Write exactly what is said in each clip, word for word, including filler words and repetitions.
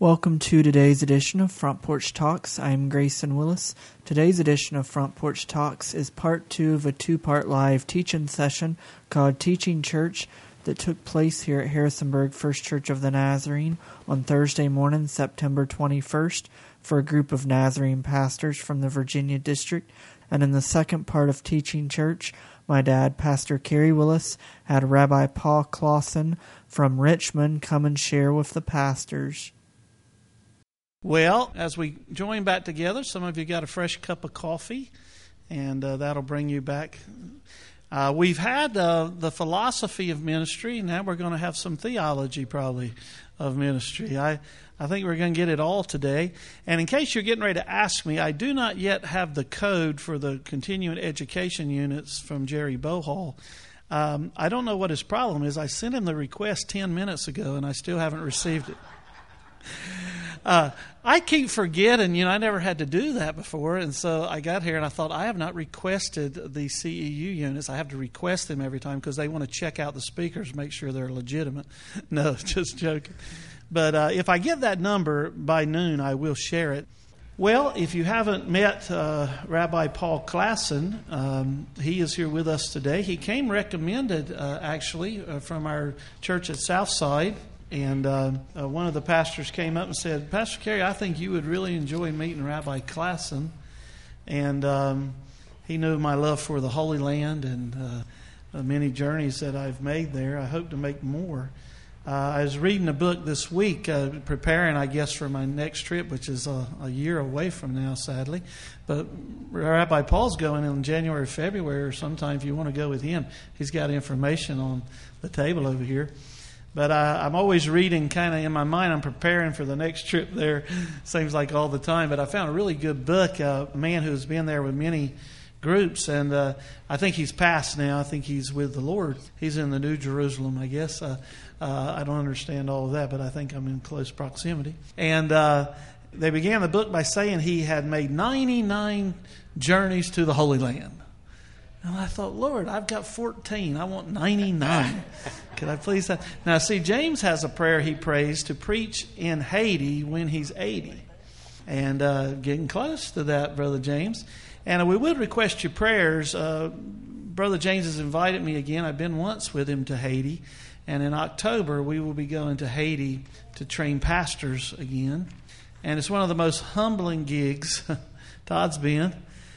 Welcome to today's edition of Front Porch Talks. I am Grayson Willis. Today's edition of Front Porch Talks is part two of a two-part live teaching session called Teaching Church that took place here at Harrisonburg First Church of the Nazarene on Thursday morning, September twenty-first, for a group of Nazarene pastors from the Virginia district. And in the second part of Teaching Church, my dad, Pastor Kerry Willis, had Rabbi Paul Clausen from Richmond come and share with the pastors. Well, as we join back together, some of you got a fresh cup of coffee, and uh, that'll bring you back. Uh, we've had uh, the philosophy of ministry. Now we're going to have some theology, probably, of ministry. I, I think we're going to get it all today. And in case you're getting ready to ask me, I do not yet have the code for the continuing education units from Jerry Bohall. Um, I don't know what his problem is. I sent him the request ten minutes ago, and I still haven't received it. Uh, I keep forgetting, you know, I never had to do that before, and so I got here and I thought, I have not requested the C E U units. I have to request them every time because they want to check out the speakers, make sure they're legitimate. No, just joking. But uh, if I get that number by noon, I will share it. Well, if you haven't met uh, Rabbi Paul Clausen, um, he is here with us today. He came recommended, uh, actually, uh, from our church at Southside. And uh, uh, one of the pastors came up and said, Pastor Kerry, I think you would really enjoy meeting Rabbi Clausen. And um, he knew my love for the Holy Land and uh, uh, many journeys that I've made there. I hope to make more. Uh, I was reading a book this week, uh, preparing, I guess, for my next trip, which is a, a year away from now, sadly. But Rabbi Paul's going in January, February, or sometime if you want to go with him. He's got information on the table over here. But I, I'm always reading kind of in my mind. I'm preparing for the next trip there. Seems like all the time. But I found a really good book, uh, a man who's been there with many groups. And uh, I think he's passed now. I think he's with the Lord. He's in the New Jerusalem, I guess. Uh, uh, I don't understand all of that, but I think I'm in close proximity. And uh, they began the book by saying he had made ninety-nine journeys to the Holy Land. And I thought, Lord, I've got fourteen. I want ninety-nine. Could I please have? Now, see, James has a prayer he prays to preach in Haiti when he's eighty. And uh, getting close to that, Brother James. And we would request your prayers. Uh, Brother James has invited me again. I've been once with him to Haiti. And in October, we will be going to Haiti to train pastors again. And it's one of the most humbling gigs Todd's been.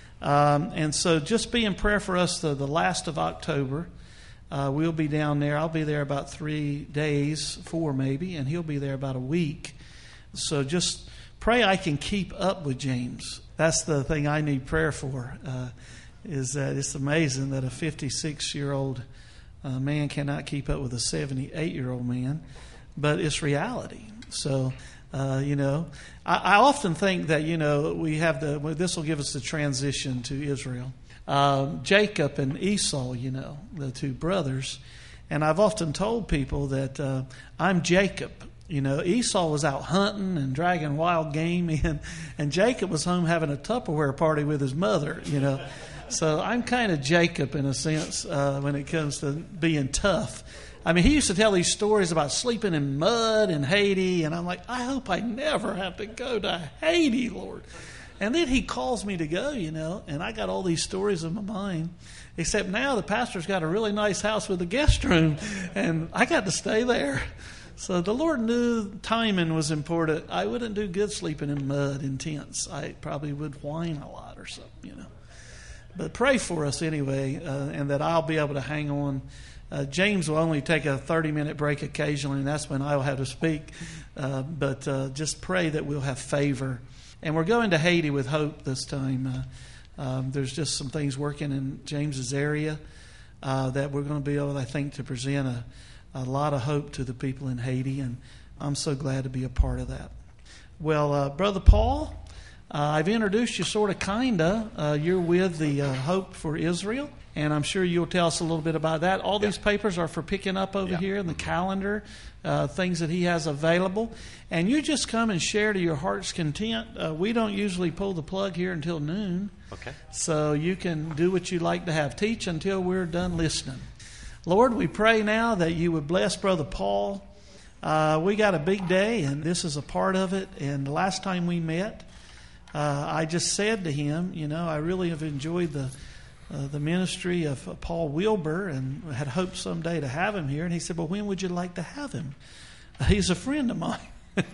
Um, and so just be in prayer for us the, the last of October. Uh, we'll be down there. I'll be there about three days, four maybe, and he'll be there about a week. So just pray I can keep up with James. That's the thing I need prayer for, uh, is that it's amazing that a fifty-six-year-old uh, man cannot keep up with a seventy-eight-year-old man, but it's reality. So... Uh, you know, I, I often think that, you know, we have the, well, this will give us the transition to Israel. Uh, Jacob and Esau, you know, the two brothers. And I've often told people that uh, I'm Jacob. You know, Esau was out hunting and dragging wild game in, and Jacob was home having a Tupperware party with his mother, you know. So I'm kind of Jacob in a sense uh, when it comes to being tough. I mean, he used to tell these stories about sleeping in mud in Haiti, and I'm like, I hope I never have to go to Haiti, Lord. And then he calls me to go, you know, and I got all these stories in my mind, except now the pastor's got a really nice house with a guest room, and I got to stay there. So the Lord knew timing was important. I wouldn't do good sleeping in mud in tents. I probably would whine a lot or something, you know. But pray for us anyway, uh, and that I'll be able to hang on. Uh, James will only take a thirty-minute break occasionally, and that's when I'll have to speak. Uh, but uh, just pray that we'll have favor. And we're going to Haiti with hope this time. Uh, um, there's just some things working in James's area uh, that we're going to be able, I think, to present a, a lot of hope to the people in Haiti. And I'm so glad to be a part of that. Well, uh, Brother Paul, uh, I've introduced you sort of, kind of. Uh, you're with the uh, Hope for Israel. And I'm sure you'll tell us a little bit about that. All yeah. these papers are for picking up over yeah. here in the calendar, uh, things that he has available. And you just come and share to your heart's content. Uh, we don't usually pull the plug here until noon. Okay. So you can do what you like to have. Teach until we're done listening. Lord, we pray now that you would bless Brother Paul. uh, we got a big day, and this is a part of it. And the last time we met, uh, I just said to him, you know, I really have enjoyed the uh, the ministry of uh, Paul Wilbur, and had hoped someday to have him here. And he said, well, when would you like to have him? Uh, he's a friend of mine.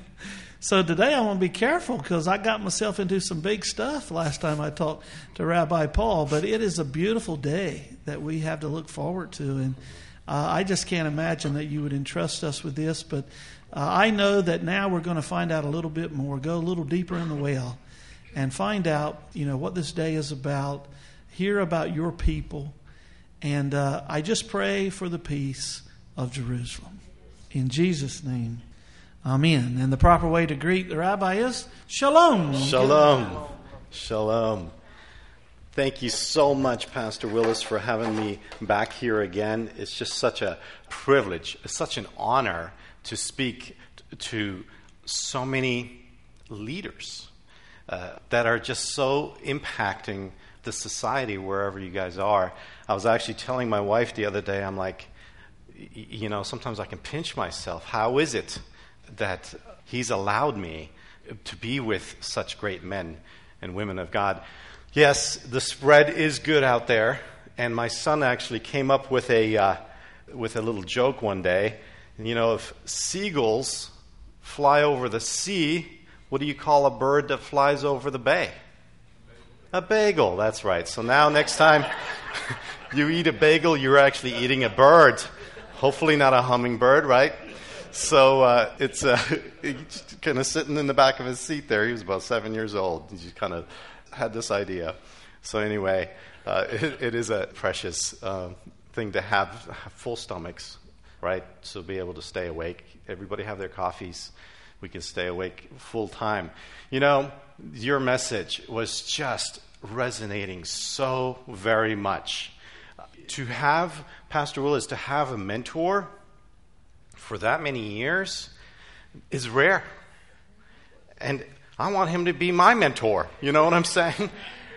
So today I want to be careful, because I got myself into some big stuff last time I talked to Rabbi Paul. But it is a beautiful day that we have to look forward to. And uh, I just can't imagine that you would entrust us with this. But uh, I know that now we're going to find out a little bit more, go a little deeper in the well, and find out, you know, what this day is about, hear about your people. And uh, I just pray for the peace of Jerusalem. In Jesus' name. Amen. And the proper way to greet the rabbi is shalom. Shalom. Shalom. Thank you so much, Pastor Willis, for having me back here again. It's just such a privilege, it's such an honor to speak to so many leaders uh, that are just so impacting the society wherever you guys are. I was actually telling my wife the other day, I'm like, you know, sometimes I can pinch myself. How is it that he's allowed me to be with such great men and women of God? Yes, the spread is good out there, and my son actually came up with a uh, with a little joke one day. You know, if seagulls fly over the sea, what do you call a bird that flies over the bay? A bagel, that's right. So now next time you eat a bagel, you're actually eating a bird. Hopefully not a hummingbird, right? So uh, it's uh, kind of sitting in the back of his seat there. He was about seven years old. He just kind of had this idea. So anyway, uh, it, it is a precious uh, thing to have, have full stomachs, right? So be able to stay awake. Everybody have their coffees. We can stay awake full time. You know, your message was just resonating so very much. To have, Pastor Willis, to have a mentor for that many years is rare. And I want him to be my mentor. You know what I'm saying?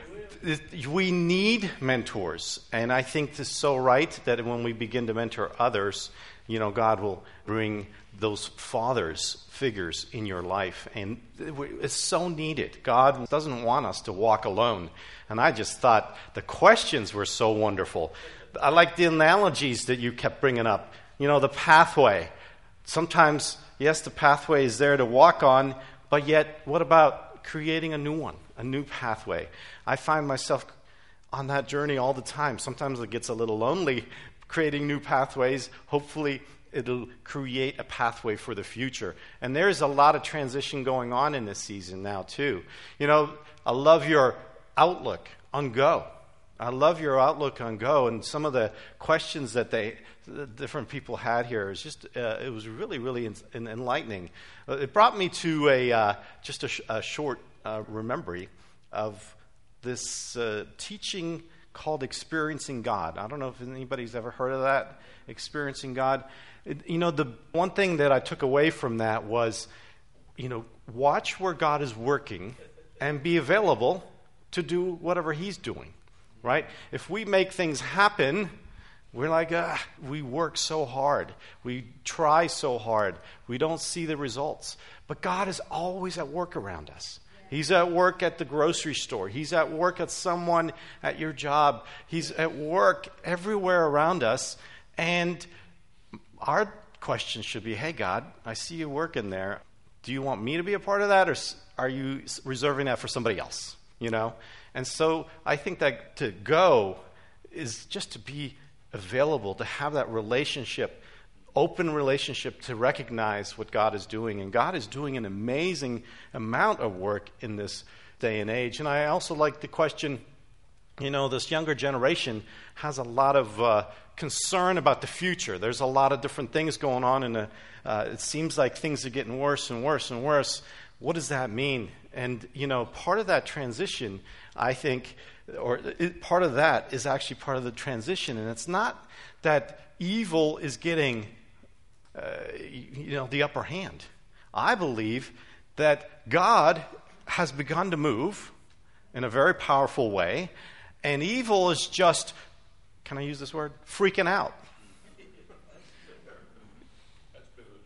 We need mentors. And I think this is so right that when we begin to mentor others, you know, God will bring those fathers, figures in your life. And it's so needed. God doesn't want us to walk alone. And I just thought the questions were so wonderful. I like the analogies that you kept bringing up. You know, the pathway. Sometimes, yes, the pathway is there to walk on, but yet, what about creating a new one, a new pathway? I find myself on that journey all the time. Sometimes it gets a little lonely creating new pathways. Hopefully, it'll create a pathway for the future. And there's a lot of transition going on in this season now, too. You know, I love your outlook on Go. I love your outlook on Go, and some of the questions that they, the different people had here is just, uh, it was really, really en- en- enlightening. Uh, it brought me to a uh, just a, sh- a short uh, memory of this uh, teaching called Experiencing God. I don't know if anybody's ever heard of that, Experiencing God. It, you know, the one thing that I took away from that was, you know, watch where God is working and be available to do whatever He's doing. Right? If we make things happen, we're like, ah, we work so hard. We try so hard. We don't see the results. But God is always at work around us. He's at work at the grocery store. He's at work at someone at your job. He's at work everywhere around us. And our question should be, hey, God, I see you working there. Do you want me to be a part of that, or are you reserving that for somebody else? You know? And so I think that to go is just to be available, to have that relationship, open relationship, to recognize what God is doing. And God is doing an amazing amount of work in this day and age. And I also like the question, you know, this younger generation has a lot of uh, concern about the future. There's a lot of different things going on, and uh, it seems like things are getting worse and worse and worse. What does that mean? And, you know, part of that transition, I think, or it, part of that is actually part of the transition. And it's not that evil is getting, uh, you know, the upper hand. I believe that God has begun to move in a very powerful way, and evil is just, can I use this word, freaking out.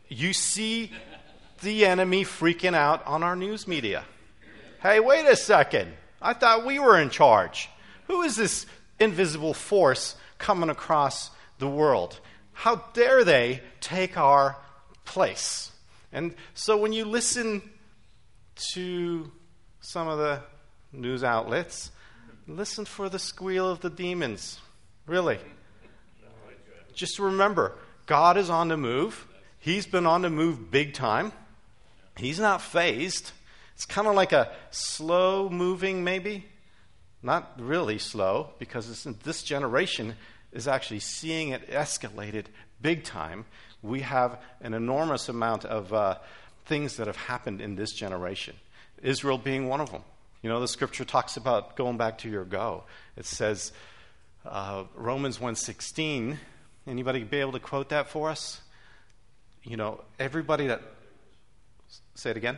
you see the enemy freaking out on our news media. Hey, wait a second. I thought we were in charge. Who is this invisible force coming across the world? How dare they take our place? And so when you listen to some of the news outlets, listen for the squeal of the demons. Really. Just remember, God is on the move. He's been on the move big time. He's not phased. It's kind of like a slow moving, maybe. Not really slow, because it's in this generation is actually seeing it escalated big time. We have an enormous amount of uh, things that have happened in this generation. Israel being one of them. You know, the scripture talks about going back to your go. It says, uh, Romans one sixteen. Anybody be able to quote that for us? You know, everybody that... Say it again.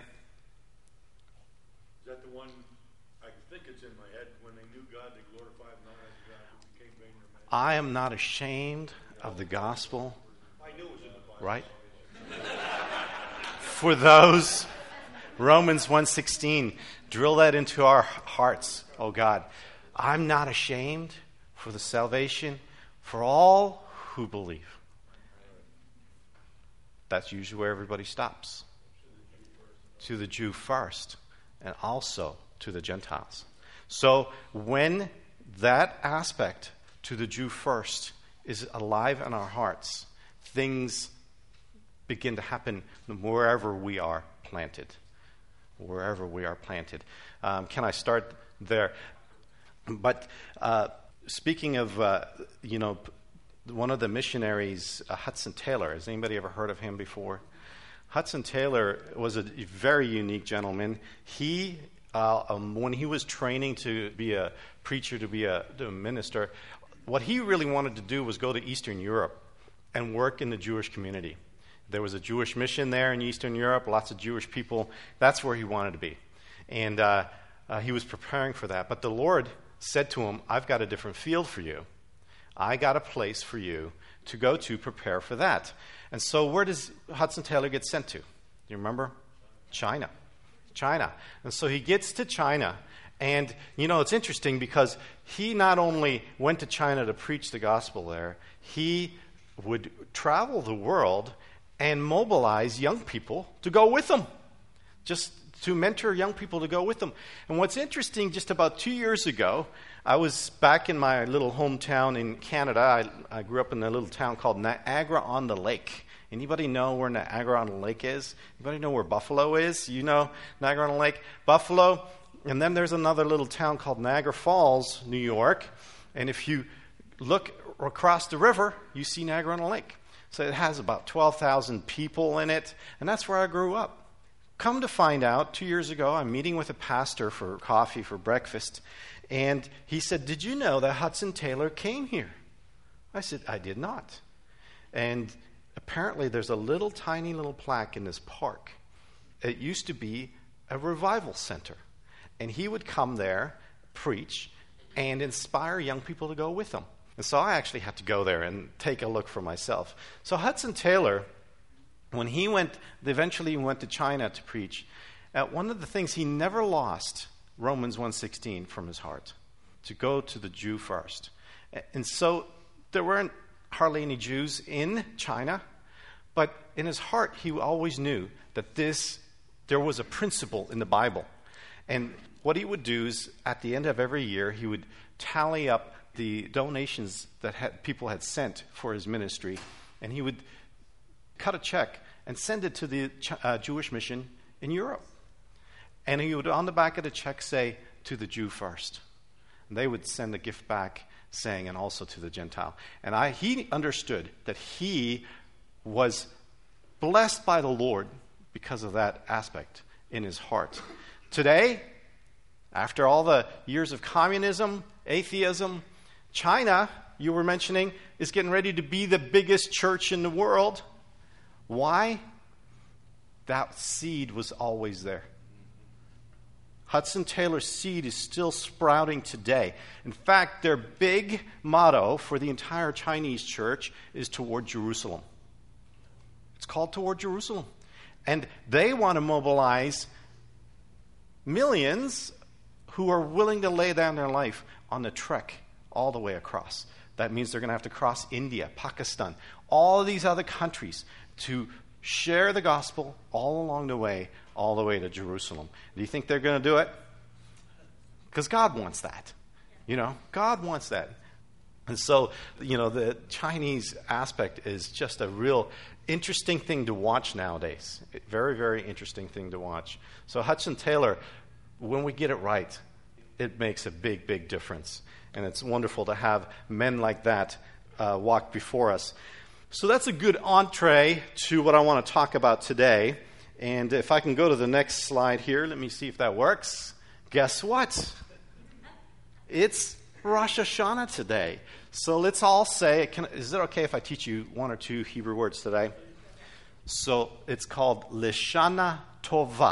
Is that the one? I think it's in my head. When they knew God, they glorified not as God who became vain or man. I am not ashamed of the gospel. I knew it was in the Bible. Right? For those, Romans one sixteen, drill that into our hearts, oh God. I'm not ashamed for the salvation for all who believe. That's usually where everybody stops. To the Jew first, and also to the Gentiles. So when that aspect, to the Jew first, is alive in our hearts, things begin to happen wherever we are planted. Wherever we are planted. Um, can I start there? But uh, speaking of, uh, you know, one of the missionaries, uh, Hudson Taylor, has anybody ever heard of him before? Hudson Taylor was a very unique gentleman. He, uh, um, when he was training to be a preacher, to be a, to a minister, what he really wanted to do was go to Eastern Europe and work in the Jewish community. There was a Jewish mission there in Eastern Europe, lots of Jewish people. That's where he wanted to be. And uh, uh, he was preparing for that. But the Lord said to him, I've got a different field for you. I got a place for you to go to prepare for that. And so where does Hudson Taylor get sent to? Do you remember? China. China. And so he gets to China. And, you know, it's interesting because he not only went to China to preach the gospel there, he would travel the world and mobilize young people to go with him. Just to mentor young people to go with them. And what's interesting, just about two years ago, I was back in my little hometown in Canada. I, I grew up in a little town called Niagara-on-the-Lake. Anybody know where Niagara-on-the-Lake is? Anybody know where Buffalo is? You know Niagara-on-the-Lake? Buffalo. And then there's another little town called Niagara Falls, New York. And if you look across the river, you see Niagara-on-the-Lake. So it has about twelve thousand people in it. And that's where I grew up. Come to find out, two years ago, I'm meeting with a pastor for coffee, for breakfast. And he said, did you know that Hudson Taylor came here? I said, I did not. And apparently there's a little tiny little plaque in this park. It used to be a revival center. And he would come there, preach, and inspire young people to go with him. And so I actually had to go there and take a look for myself. So Hudson Taylor, when he went, eventually he went to China to preach, uh, one of the things he never lost, Romans one sixteen, from his heart, to go to the Jew first. And so there weren't hardly any Jews in China, but in his heart he always knew that this, there was a principle in the Bible. And what he would do is, at the end of every year, he would tally up the donations that had, people had sent for his ministry, and he would cut a check and send it to the uh, Jewish mission in Europe. And he would, on the back of the check, say, to the Jew first. And they would send a gift back saying, and also to the Gentile. And I, he understood that he was blessed by the Lord because of that aspect in his heart. Today, after all the years of communism, atheism, China, you were mentioning, is getting ready to be the biggest church in the world. Why? That seed was always there. Hudson Taylor's seed is still sprouting today. In fact, their big motto for the entire Chinese church is toward Jerusalem. It's called Toward Jerusalem. And they want to mobilize millions who are willing to lay down their life on the trek all the way across. That means they're going to have to cross India, Pakistan, all of these other countries to share the gospel all along the way, all the way to Jerusalem. Do you think they're going to do it? Because God wants that. You know, God wants that. And so, you know, the Chinese aspect is just a real interesting thing to watch nowadays. Very, very interesting thing to watch. So Hudson Taylor, when we get it right, it makes a big, big difference. And it's wonderful to have men like that uh, walk before us. So that's a good entree to what I want to talk about today. And if I can go to the next slide here, let me see if that works. Guess what? It's Rosh Hashanah today. So let's all say, can, is it okay if I teach you one or two Hebrew words today? So it's called Leshana Tova.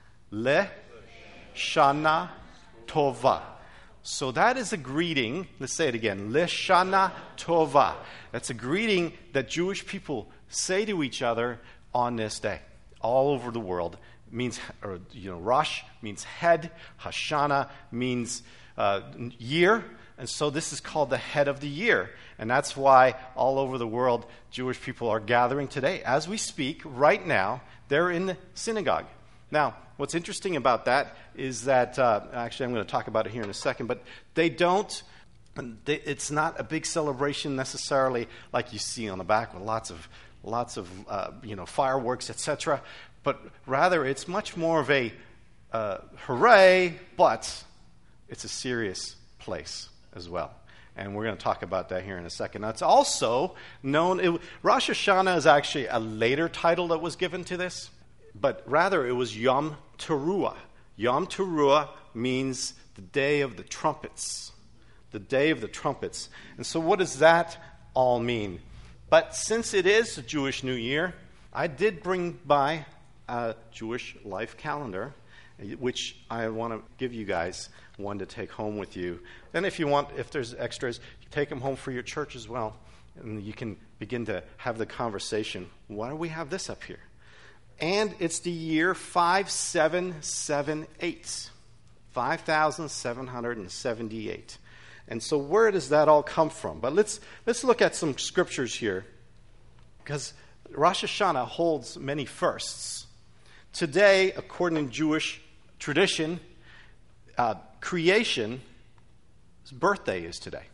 Leshana Tova. So that is a greeting. Let's say it again. Leshana Tova. That's a greeting that Jewish people say to each other on this day, all over the world. It means, or you know, Rosh means head. Hashanah means uh, year. And so this is called the head of the year. And that's why all over the world, Jewish people are gathering today. As we speak, right now, they're in the synagogue. Now, what's interesting about that is that, uh, actually I'm going to talk about it here in a second, but they don't, they, it's not a big celebration necessarily like you see on the back with lots of, lots of uh, you know, fireworks, et cetera. But rather, it's much more of a uh, hooray, but it's a serious place as well. And we're going to talk about that here in a second. Now, it's also known, it, Rosh Hashanah is actually a later title that was given to this, but rather it was Yom Teruah. Yom Teruah means the day of the trumpets. The day of the trumpets. And so what does that all mean? But since it is a Jewish New Year, I did bring by a Jewish life calendar, which I want to give you guys one to take home with you. And if you want, if there's extras, you take them home for your church as well. And you can begin to have the conversation. Why do we have this up here? And it's the year five seven seven eight. five thousand seven hundred seventy-eight. And so where does that all come from? But let's let's look at some scriptures here. Because Rosh Hashanah holds many firsts. Today, according to Jewish tradition, uh, creation's birthday is today.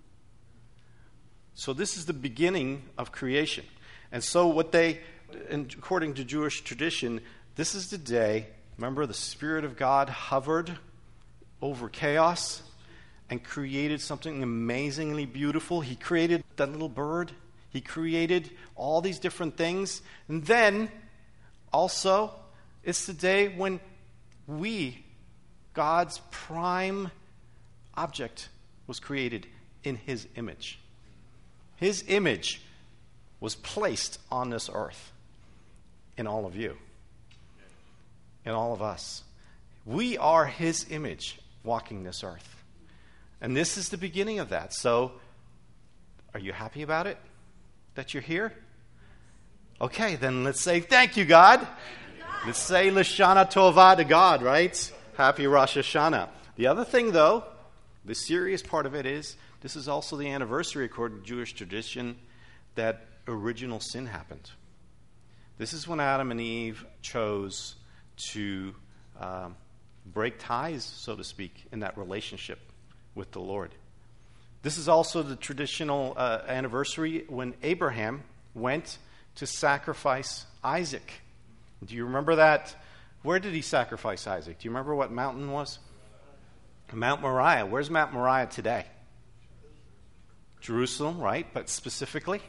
So this is the beginning of creation. And so what they, and according to Jewish tradition, this is the day, remember, the Spirit of God hovered over chaos and created something amazingly beautiful. He created that little bird. He created all these different things. And then, also, it's the day when we, God's prime object, was created in His image. His image was placed on this earth in all of you, in all of us. We are His image walking this earth. And this is the beginning of that. So, are you happy about it? That you're here? Okay, then let's say thank you, God. Thank you, God. Let's say Lashana Tova to God, right? Happy Rosh Hashanah. The other thing, though, the serious part of it is, this is also the anniversary, according to Jewish tradition, that original sin happened. This is when Adam and Eve chose to um, break ties, so to speak, in that relationship with the Lord. This is also the traditional uh, anniversary when Abraham went to sacrifice Isaac. Do you remember that? Where did he sacrifice Isaac? Do you remember what mountain was? Mount Moriah. Where's Mount Moriah today? Jerusalem, right? But specifically?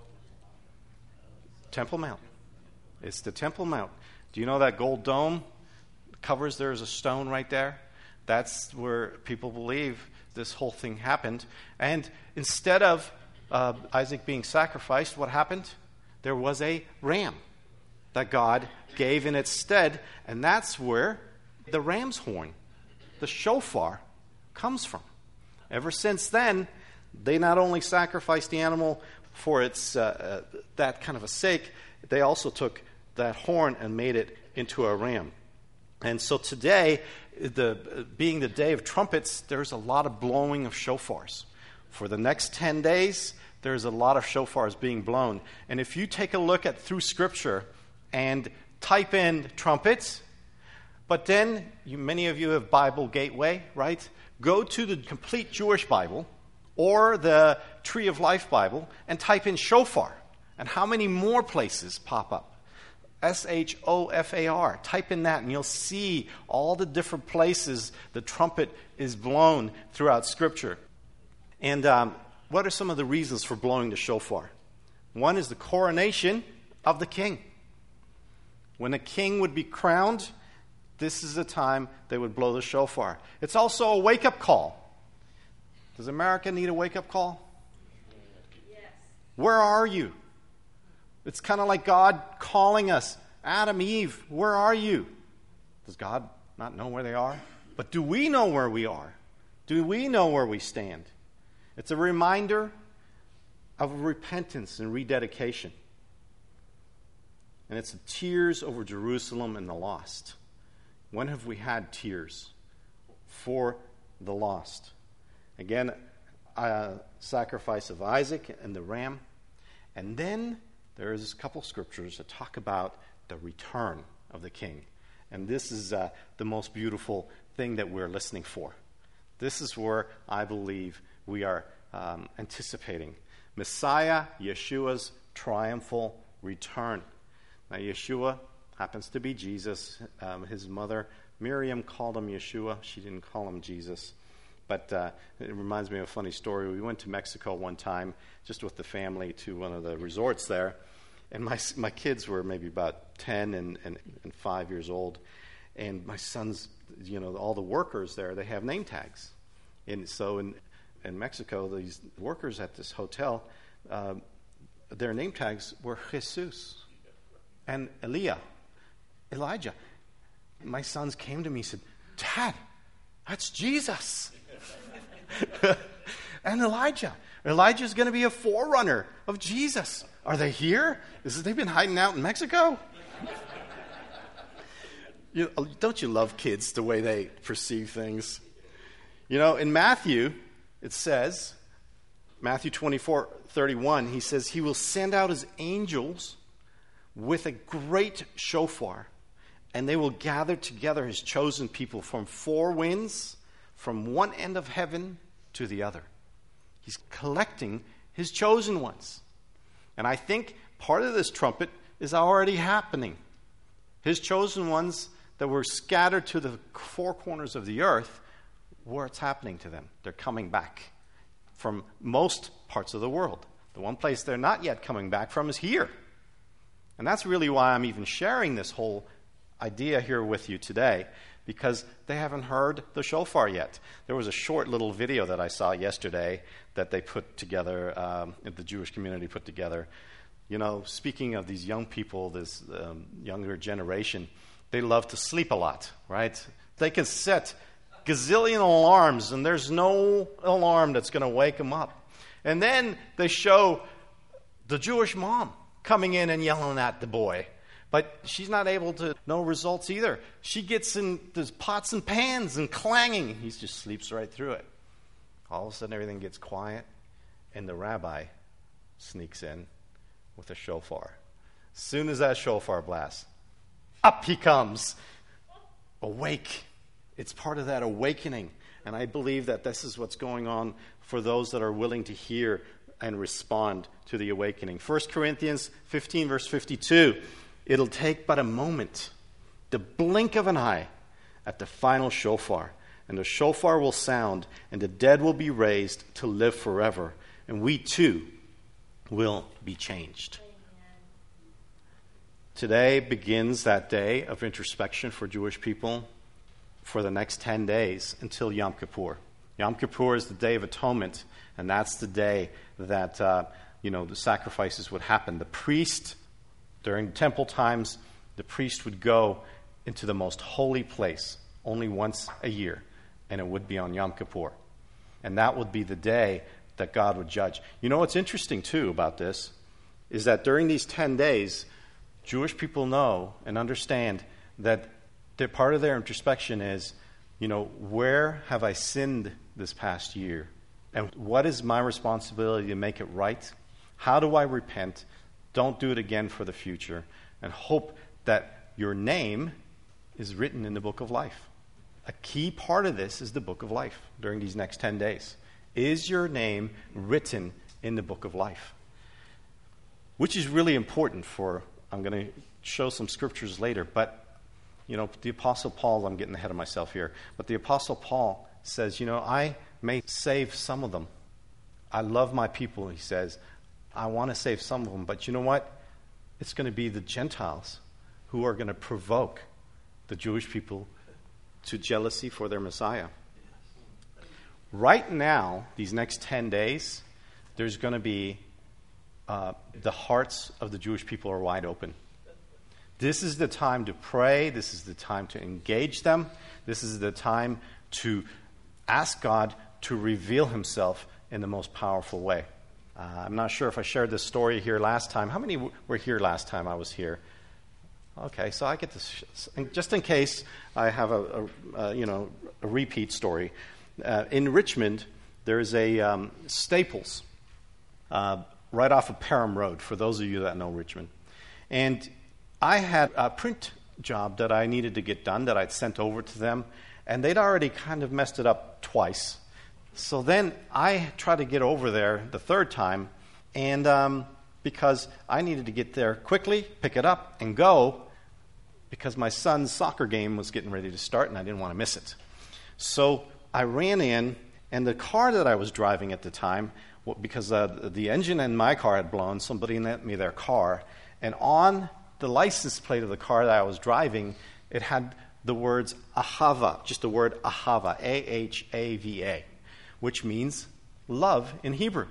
Temple Mount. It's the Temple Mount. Do you know that gold dome covers, there's a stone right there? That's where people believe this whole thing happened. And instead of uh, Isaac being sacrificed, what happened? There was a ram that God gave in its stead. And that's where the ram's horn, the shofar, comes from. Ever since then, they not only sacrificed the animal for its uh, uh, that kind of a sake, they also took that horn and made it into a ram. And so today, the, being the day of trumpets, there's a lot of blowing of shofars. For the next ten days, there's a lot of shofars being blown. And if you take a look at through Scripture and type in trumpets, but then you, many of you have Bible Gateway, right? Go to the complete Jewish Bible or the Tree of Life Bible and type in shofar. And how many more places pop up? S H O F A R. Type in that and you'll see all the different places the trumpet is blown throughout Scripture. And um, what are some of the reasons for blowing the shofar? One is the coronation of the king. When a king would be crowned, this is the time they would blow the shofar. It's also a wake-up call. Does America need a wake-up call? Yes. Where are you? It's kind of like God calling us. Adam, Eve, where are you? Does God not know where they are? But do we know where we are? Do we know where we stand? It's a reminder of repentance and rededication. And it's the tears over Jerusalem and the lost. When have we had tears for the lost? Again, a sacrifice of Isaac and the ram. And then there's a couple scriptures that talk about the return of the king. And this is uh, the most beautiful thing that we're listening for. This is where I believe we are um, anticipating Messiah, Yeshua's triumphal return. Now, Yeshua happens to be Jesus. Um, his mother, Miriam, called him Yeshua. She didn't call him Jesus. But uh, it reminds me of a funny story. We went to Mexico one time, just with the family, to one of the resorts there. And my my kids were maybe about ten and, and, and five years old. And my sons, you know, all the workers there, they have name tags. And so in, in Mexico, these workers at this hotel, uh, their name tags were Jesus and Elia, Elijah. My sons came to me and said, Dad, that's Jesus. And Elijah. Elijah's going to be a forerunner of Jesus. Are they here? Is it, they've been hiding out in Mexico? You know, don't you love kids, the way they perceive things? You know, in Matthew, it says, Matthew twenty-four thirty-one, he says, he will send out his angels with a great shofar, and they will gather together his chosen people from four winds, from one end of heaven to the other. He's collecting his chosen ones. And I think part of this trumpet is already happening. His chosen ones that were scattered to the four corners of the earth, where it's happening to them. They're coming back from most parts of the world. The one place they're not yet coming back from is here. And that's really why I'm even sharing this whole idea here with you today, because they haven't heard the shofar yet. There was a short little video that I saw yesterday that they put together, um, the Jewish community put together. You know, speaking of these young people, this um, younger generation, they love to sleep a lot, right? They can set gazillion alarms, and there's no alarm that's going to wake them up. And then they show the Jewish mom coming in and yelling at the boy. But she's not able to know results either. She gets in those pots and pans and clanging. He just sleeps right through it. All of a sudden, everything gets quiet, and the rabbi sneaks in with a shofar. As soon as that shofar blasts, up he comes. Awake. It's part of that awakening. And I believe that this is what's going on for those that are willing to hear and respond to the awakening. First Corinthians fifteen, verse fifty-two. It'll take but a moment, the blink of an eye, at the final shofar. And the shofar will sound, and the dead will be raised to live forever. And we too will be changed. Amen. Today begins that day of introspection for Jewish people for the next ten days until Yom Kippur. Yom Kippur is the Day of Atonement, and that's the day that uh, you know the sacrifices would happen. The priest, during temple times, the priest would go into the most holy place only once a year, and it would be on Yom Kippur. And that would be the day that God would judge. You know what's interesting, too, about this is that during these ten days, Jewish people know and understand that their, part of their introspection is, you know, where have I sinned this past year? And what is my responsibility to make it right? How do I repent? Don't do it again for the future. And hope that your name is written in the book of life. A key part of this is the book of life during these next ten days. Is your name written in the book of life? Which is really important for, I'm going to show some scriptures later, but, you know, the Apostle Paul, I'm getting ahead of myself here, but the Apostle Paul says, you know, I may save some of them. I love my people, he says. I want to save some of them, but you know what? It's going to be the Gentiles who are going to provoke the Jewish people to jealousy for their Messiah. Right now, these next ten days, there's going to be, uh, the hearts of the Jewish people are wide open. This is the time to pray. This is the time to engage them. This is the time to ask God to reveal himself in the most powerful way. Uh, I'm not sure if I shared this story here last time. How many w- were here last time I was here? Okay, so I get this. Sh- just in case I have a, a, a you know a repeat story. Uh, in Richmond, there's a um, Staples uh, right off of Parham Road. For those of you that know Richmond, and I had a print job that I needed to get done that I'd sent over to them, and they'd already kind of messed it up twice. So then I tried to get over there the third time, and um, because I needed to get there quickly, pick it up, and go, because my son's soccer game was getting ready to start, and I didn't want to miss it. So I ran in, and the car that I was driving at the time, well, because uh, the engine in my car had blown, somebody lent me their car, and on the license plate of the car that I was driving, it had the words Ahava, just the word Ahava, A H A V A, which means love in Hebrew.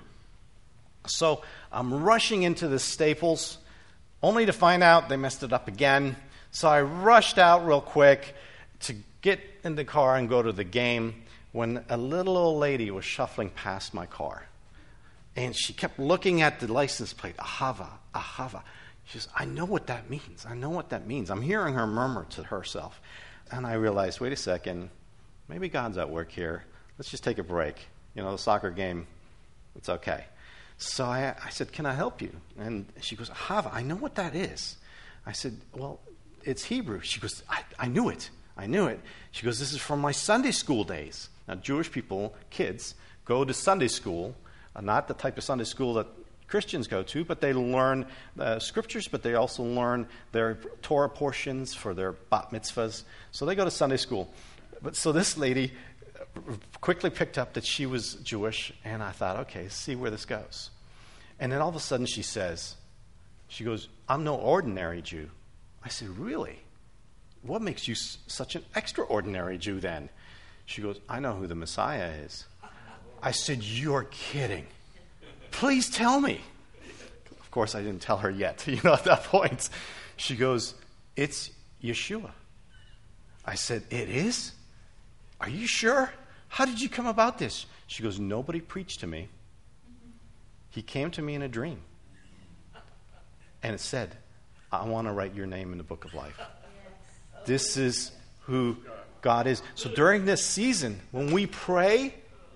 So I'm rushing into the Staples, only to find out they messed it up again. So I rushed out real quick to get in the car and go to the game when a little old lady was shuffling past my car. And she kept looking at the license plate, Ahava, Ahava. She says, I know what that means. I know what that means. I'm hearing her murmur to herself. And I realized, wait a second, maybe God's at work here. Let's just take a break. You know, the soccer game, it's okay. So I, I said, can I help you? And she goes, Ahava, I know what that is. I said, well, it's Hebrew. She goes, I, I knew it. I knew it. She goes, this is from my Sunday school days. Now, Jewish people, kids, go to Sunday school, uh, not the type of Sunday school that Christians go to, but they learn uh, scriptures, but they also learn their Torah portions for their bat mitzvahs. So they go to Sunday school. But so this lady quickly picked up that she was Jewish, and I thought, okay, see where this goes. And then all of a sudden she says, she goes, I'm no ordinary Jew. I said, really? What makes you s- such an extraordinary Jew then? She goes, I know who the Messiah is. I said, you're kidding. Please tell me. Of course, I didn't tell her yet, you know, at that point. She goes, it's Yeshua. I said, it is? Are you sure? How did you come about this? She goes, nobody preached to me. He came to me in a dream. And it said, I want to write your name in the book of life. This is who God is. So during this season, when we pray,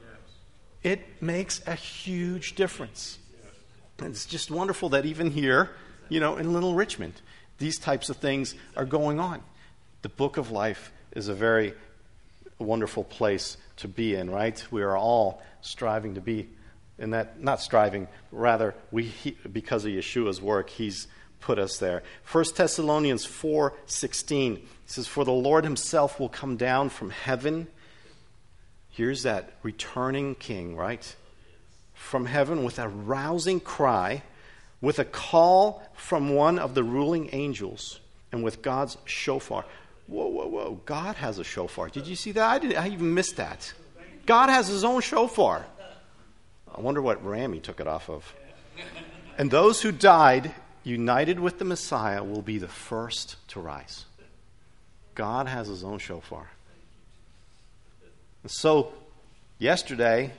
it makes a huge difference. And it's just wonderful that even here, you know, in Little Richmond, these types of things are going on. The book of life is a very wonderful place to be in, right? We are all striving to be in that, not striving, rather, we he, because of Yeshua's work, he's put us there. First Thessalonians four sixteen says, for the Lord himself will come down from heaven. Here's that returning king, right? From heaven with a rousing cry, with a call from one of the ruling angels, and with God's shofar. Whoa, whoa, whoa. God has a shofar. Did you see that? I, didn't, I even missed that. God has his own shofar. I wonder what ram he took it off of. And those who died united with the Messiah will be the first to rise. God has his own shofar. So, yesterday,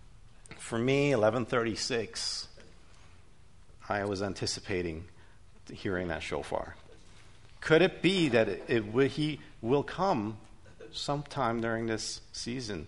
for me, eleven thirty-six, I was anticipating hearing that shofar? Could it be that it, it will, he will come sometime during this season?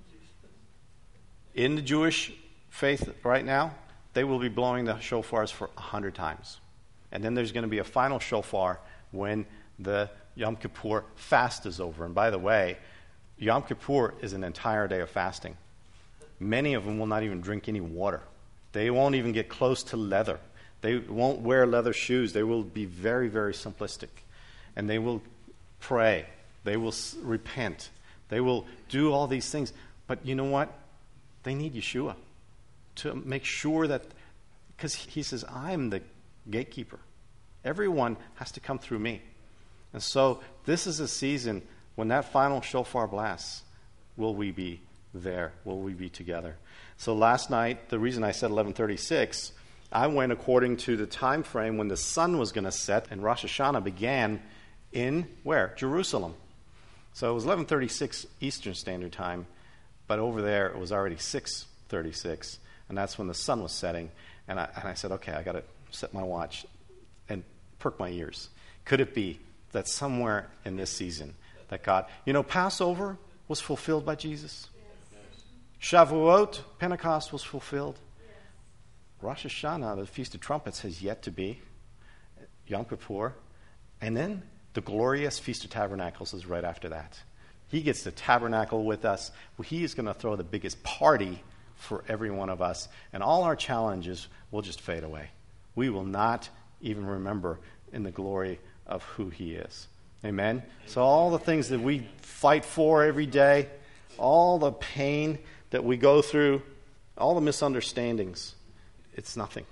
In the Jewish faith right now, they will be blowing the shofars for a hundred times. And then there's going to be a final shofar when the Yom Kippur fast is over. And by the way, Yom Kippur is an entire day of fasting. Many of them will not even drink any water. They won't even get close to leather. They won't wear leather shoes. They will be very, very simplistic. And they will pray. They will s- repent. They will do all these things. But you know what? They need Yeshua to make sure that, because he says, I'm the gatekeeper. Everyone has to come through me. And so this is a season when that final shofar blasts, will we be there? Will we be together? So last night, the reason I said eleven thirty-six, I went according to the time frame when the sun was going to set, and Rosh Hashanah began in where? Jerusalem. So it was eleven thirty-six Eastern Standard Time, but over there it was already six thirty-six, and that's when the sun was setting. And I, and I said, okay, I got to set my watch and perk my ears. Could it be that somewhere in this season that God, you know, Passover was fulfilled by Jesus. Yes. Shavuot, Pentecost was fulfilled. Yes. Rosh Hashanah, the Feast of Trumpets, has yet to be. Yom Kippur. And then the glorious Feast of Tabernacles is right after that. He gets to tabernacle with us. He is going to throw the biggest party for every one of us. And all our challenges will just fade away. We will not even remember in the glory of who he is. Amen? So all the things that we fight for every day, all the pain that we go through, all the misunderstandings, it's nothing.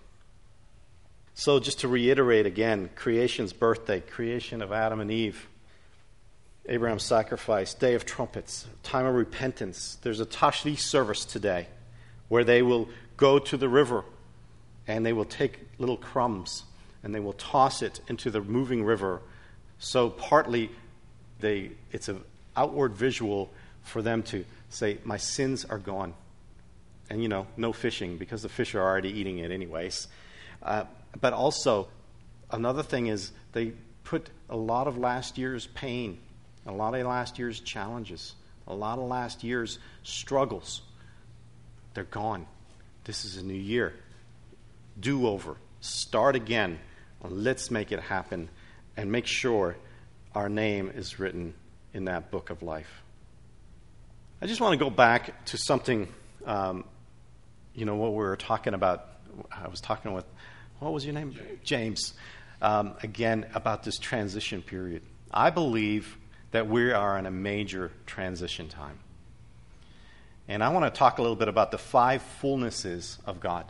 So just to reiterate again, creation's birthday, creation of Adam and Eve, Abraham's sacrifice, day of trumpets, time of repentance. There's a Tashlich service today where they will go to the river and they will take little crumbs and they will toss it into the moving river. So partly they it's an outward visual for them to say, my sins are gone. And, you know, no fishing because the fish are already eating it anyways. Uh, but also, another thing is they put a lot of last year's pain, a lot of last year's challenges, a lot of last year's struggles. They're gone. This is a new year. Do-over. Start again. Let's make it happen and make sure our name is written in that book of life. I just want to go back to something, um, you know, what we were talking about. I was talking with, what was your name? James. James. Um, again, about this transition period. I believe that we are in a major transition time. And I want to talk a little bit about the five fullnesses of God.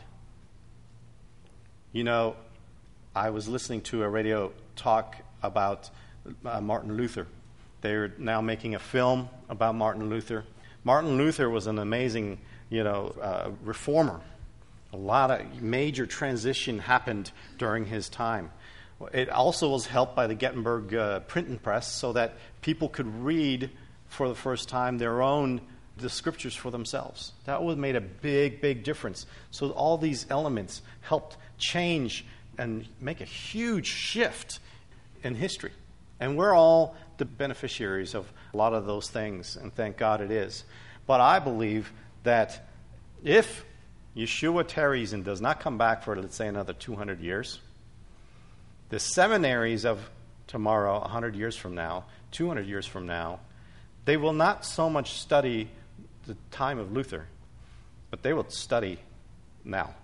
You know, I was listening to a radio talk about uh, Martin Luther. They're now making a film about Martin Luther. Martin Luther was an amazing, you know, uh, reformer. A lot of major transition happened during his time. It also was helped by the Gutenberg uh, printing press so that people could read for the first time their own the scriptures for themselves. That would made a big, big difference. So all these elements helped change and make a huge shift in history. And we're all the beneficiaries of a lot of those things, and thank God it is. But I believe that if Yeshua tarries and does not come back for, let's say, another two hundred years, the seminaries of tomorrow, one hundred years from now, two hundred years from now, they will not so much study the time of Luther, but they will study now.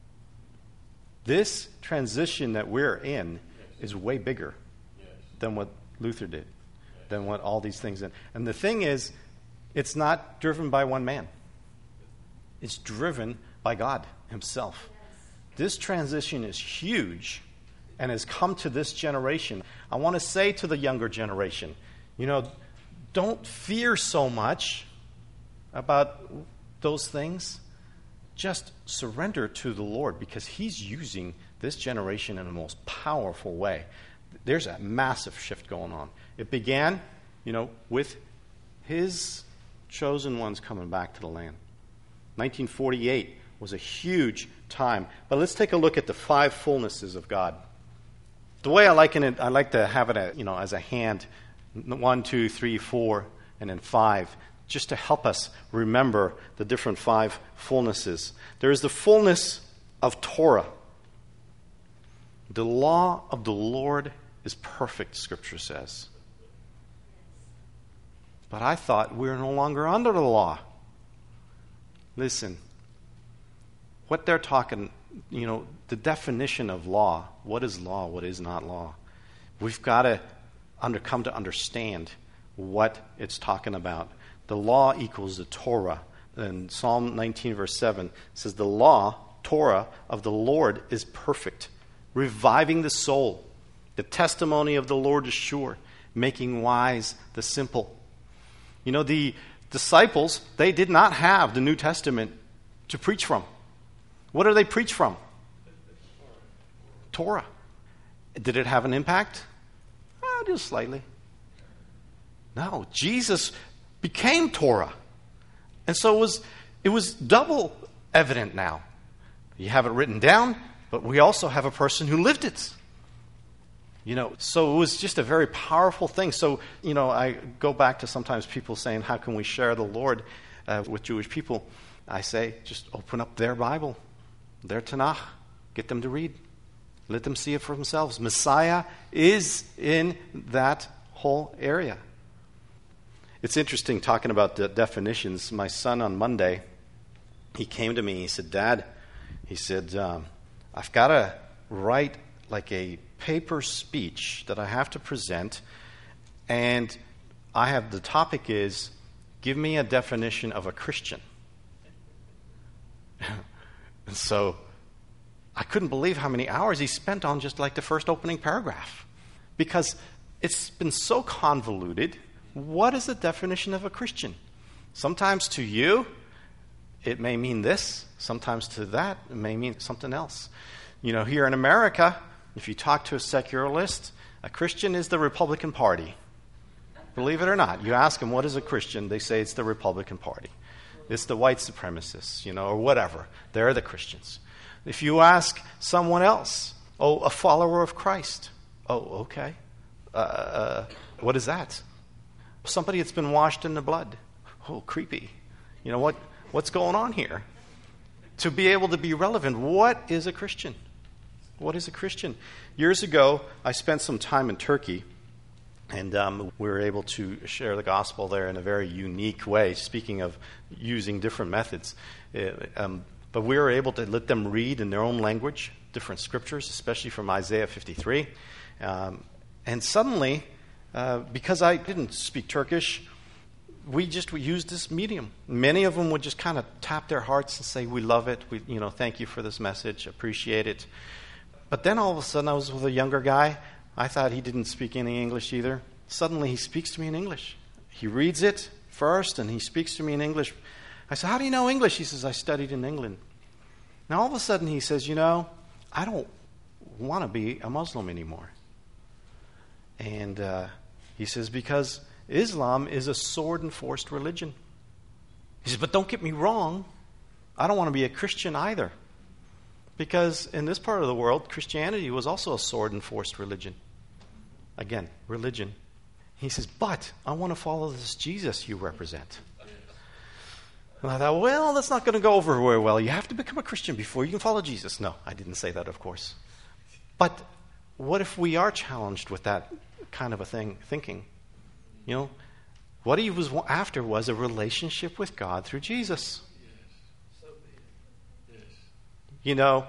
This transition that we're in is way bigger than what Luther did, than what all these things did. And the thing is, it's not driven by one man. It's driven by God himself. This transition is huge and has come to this generation. I want to say to the younger generation, you know, don't fear so much about those things. Just surrender to the Lord because he's using this generation in the most powerful way. There's a massive shift going on. It began, you know, with his chosen ones coming back to the land. nineteen forty-eight was a huge time. But let's take a look at the five fullnesses of God. The way I liken it, I like to have it, a, you know, as a hand, one, two, three, four, and then five, just to help us remember the different five fullnesses. There is the fullness of Torah. The law of the Lord is perfect, Scripture says. But I thought we were no longer under the law. Listen, what they're talking, you know, the definition of law, what is law, what is not law? We've got to under, come to understand what it's talking about. The law equals the Torah. And Psalm nineteen, verse seven says, the law, Torah, of the Lord is perfect, reviving the soul. The testimony of the Lord is sure, making wise the simple. You know, the disciples, they did not have the New Testament to preach from. What do they preach from? Torah. Did it have an impact? Oh, just slightly. No, Jesus became Torah. And so it was, it was double evident now. You have it written down, but we also have a person who lived it. You know, so it was just a very powerful thing. So, you know, I go back to sometimes people saying, how can we share the Lord uh, with Jewish people? I say, just open up their Bible, their Tanakh, get them to read. Let them see it for themselves. Messiah is in that whole area. It's interesting talking about the definitions. My son on Monday, he came to me, he said, Dad, he said, um, I've got to write like a paper speech that I have to present, and I have, the topic is, give me a definition of a Christian. And so I couldn't believe how many hours he spent on just like the first opening paragraph, because it's been so convoluted. What is the definition of a Christian? Sometimes to you, it may mean this. Sometimes to that, it may mean something else. You know, here in America, if you talk to a secularist, a Christian is the Republican Party. Believe it or not. You ask them, what is a Christian? They say it's the Republican Party. It's the white supremacists, you know, or whatever. They're the Christians. If you ask someone else, oh, a follower of Christ. Oh, okay. Uh, uh, what is that? Somebody that's been washed in the blood. Oh, creepy. You know, what? what's going on here? To be able to be relevant, what is a Christian? What is a Christian? Years ago, I spent some time in Turkey, and um, we were able to share the gospel there in a very unique way, speaking of using different methods. Uh, um, but we were able to let them read in their own language different scriptures, especially from Isaiah fifty-three. Um, and suddenly, uh, because I didn't speak Turkish, we just we used this medium. Many of them would just kind of tap their hearts and say, we love it. We, you know, thank you for this message. Appreciate it. But then all of a sudden I was with a younger guy. I thought he didn't speak any English either. Suddenly he speaks to me in English. He reads it first and he speaks to me in English. I said, how do you know English? He says, I studied in England. Now all of a sudden he says, you know, I don't want to be a Muslim anymore. And uh, he says, because Islam is a sword-enforced religion. He says, but don't get me wrong. I don't want to be a Christian either. Because in this part of the world, Christianity was also a sword-enforced religion. Again, religion. He says, but I want to follow this Jesus you represent. And I thought, well, that's not going to go over very well. You have to become a Christian before you can follow Jesus. No, I didn't say that, of course. But what if we are challenged with that kind of a thing, thinking? You know, what he was after was a relationship with God through Jesus. You know,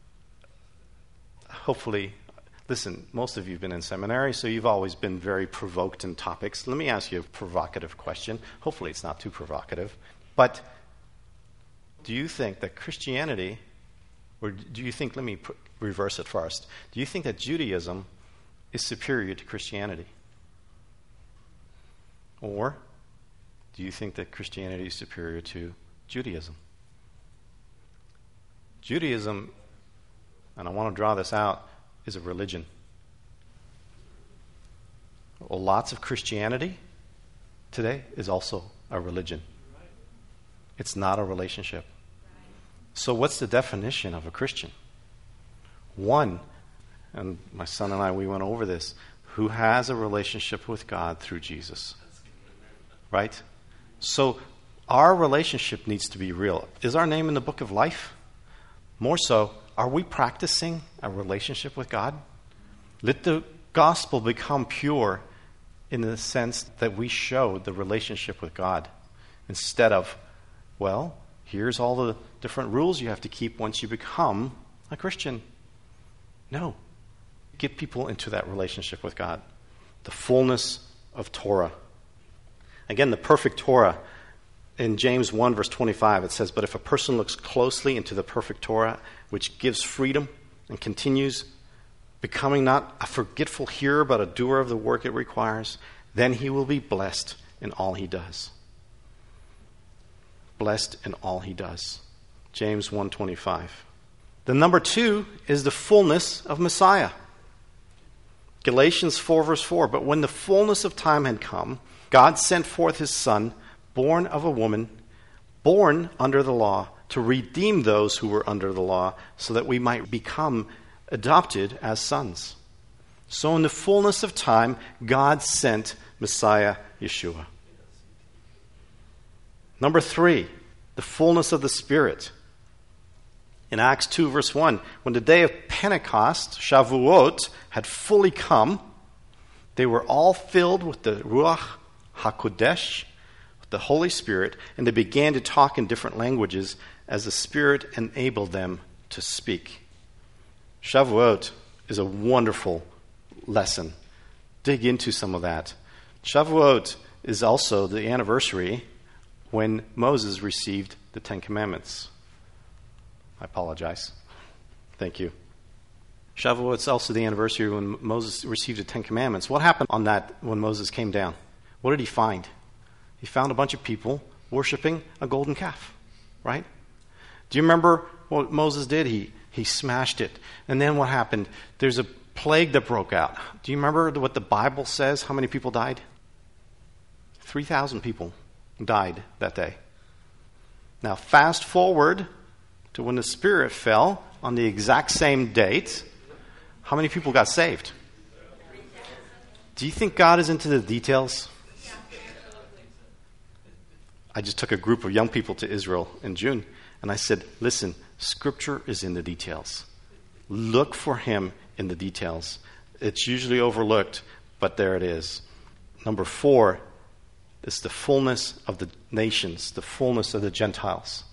hopefully, listen, most of you have been in seminary, so you've always been very provoked in topics. Let me ask you a provocative question. Hopefully it's not too provocative. But do you think that Christianity, or do you think, let me put, reverse it first. Do you think that Judaism is superior to Christianity? Or do you think that Christianity is superior to Judaism? Judaism, and I want to draw this out, is a religion. Well, lots of Christianity today is also a religion. It's not a relationship. So what's the definition of a Christian? One, And my son and I, we went over this. Who has a relationship with God through Jesus? Right? So our relationship needs to be real. Is our name in the book of life? More so, are we practicing a relationship with God? Let the gospel become pure in the sense that we show the relationship with God instead of, well, here's all the different rules you have to keep once you become a Christian. No. Get people into that relationship with God. The fullness of Torah. Again, the perfect Torah. In James one, verse twenty-five, it says, "But if a person looks closely into the perfect Torah, which gives freedom and continues, becoming not a forgetful hearer, but a doer of the work it requires, then he will be blessed in all he does." Blessed in all he does. James one twenty-five. The number two is the fullness of Messiah. Galatians four, verse four, "But when the fullness of time had come, God sent forth his Son, born of a woman, born under the law, to redeem those who were under the law, so that we might become adopted as sons." So in the fullness of time, God sent Messiah Yeshua. Number three, the fullness of the Spirit. In Acts two, verse one, when the day of Pentecost, Shavuot, had fully come, they were all filled with the Ruach HaKodesh, with the Holy Spirit, and they began to talk in different languages as the Spirit enabled them to speak. Shavuot is a wonderful lesson. Dig into some of that. Shavuot is also the anniversary when Moses received the Ten Commandments. I apologize. Thank you. Shavuot is also the anniversary when Moses received the Ten Commandments. What happened on that when Moses came down? What did he find? He found a bunch of people worshiping a golden calf, right? Do you remember what Moses did? He he smashed it. And then what happened? There's a plague that broke out. Do you remember what the Bible says? How many people died? three thousand people died that day. Now fast forward to when the Spirit fell on the exact same date. How many people got saved? Do you think God is into the details? I just took a group of young people to Israel in June, and I said, listen, Scripture is in the details. Look for Him in the details. It's usually overlooked, but there it is. Number four is the fullness of the nations, the fullness of the Gentiles.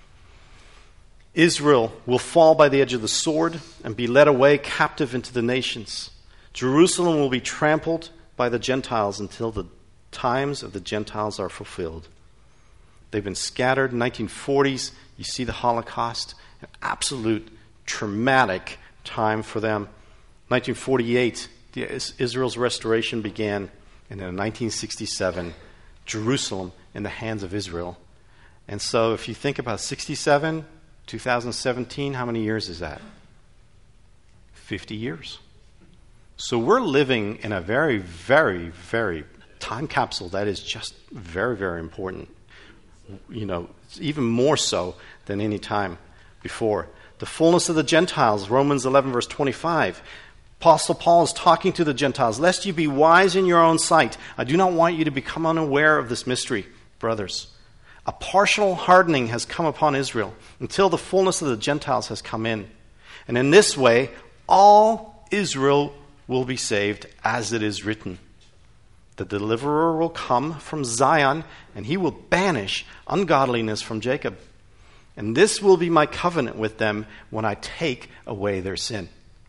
Israel will fall by the edge of the sword and be led away captive into the nations. Jerusalem will be trampled by the Gentiles until the times of the Gentiles are fulfilled. They've been scattered in the nineteen forties. You see the Holocaust, an absolute traumatic time for them. nineteen forty-eight, Israel's restoration began, and in nineteen sixty-seven, Jerusalem in the hands of Israel. And so if you think about sixty-seven, two thousand seventeen, how many years is that? fifty years. So we're living in a very, very, very time capsule that is just very, very important. You know, even more so than any time before. The fullness of the Gentiles, Romans eleven, verse twenty-five. Apostle Paul is talking to the Gentiles. Lest you be wise in your own sight, I do not want you to become unaware of this mystery, brothers. A partial hardening has come upon Israel until the fullness of the Gentiles has come in. And in this way, all Israel will be saved, as it is written. The deliverer will come from Zion, and he will banish ungodliness from Jacob. And this will be my covenant with them when I take away their sin.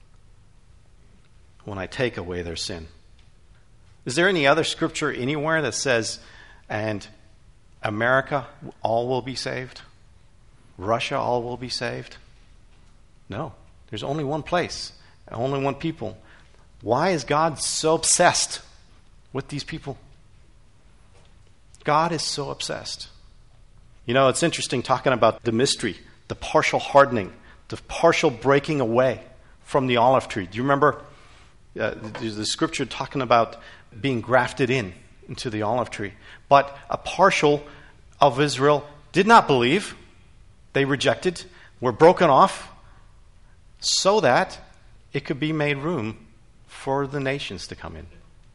When I take away their sin. Is there any other scripture anywhere that says, and America, all will be saved? Russia, all will be saved? No. There's only one place, only one people. Why is God so obsessed with these people? God is so obsessed. You know, it's interesting talking about the mystery, the partial hardening, the partial breaking away from the olive tree. Do you remember uh, the, the scripture talking about being grafted in into the olive tree? But a partial of Israel did not believe. They rejected, were broken off, so that it could be made room for the nations to come in.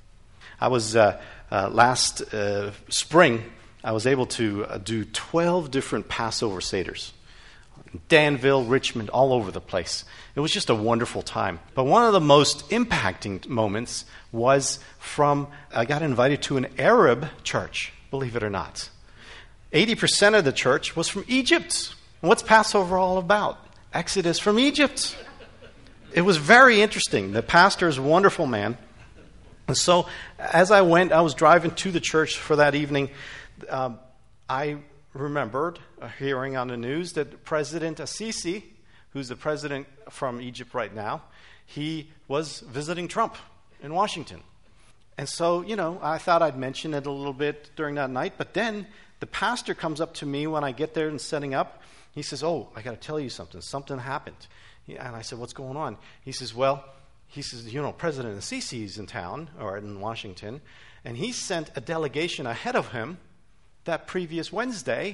I was, uh, uh, last uh, spring, I was able to uh, do twelve different Passover Seders. Danville, Richmond, all over the place. It was just a wonderful time. But one of the most impacting moments was from, I got invited to an Arab church, believe it or not. eighty percent of the church was from Egypt. And what's Passover all about? Exodus from Egypt. It was very interesting. The pastor is a wonderful man. And so as I went, I was driving to the church for that evening. Um, I remembered hearing on the news that President Assisi, who's the president from Egypt right now, he was visiting Trump in Washington. And so, you know, I thought I'd mention it a little bit during that night. But then the pastor comes up to me when I get there and setting up. He says, oh, I got to tell you something. Something happened. And I said, what's going on? He says, well, he says, you know, President Assisi is in town or in Washington. And he sent a delegation ahead of him that previous Wednesday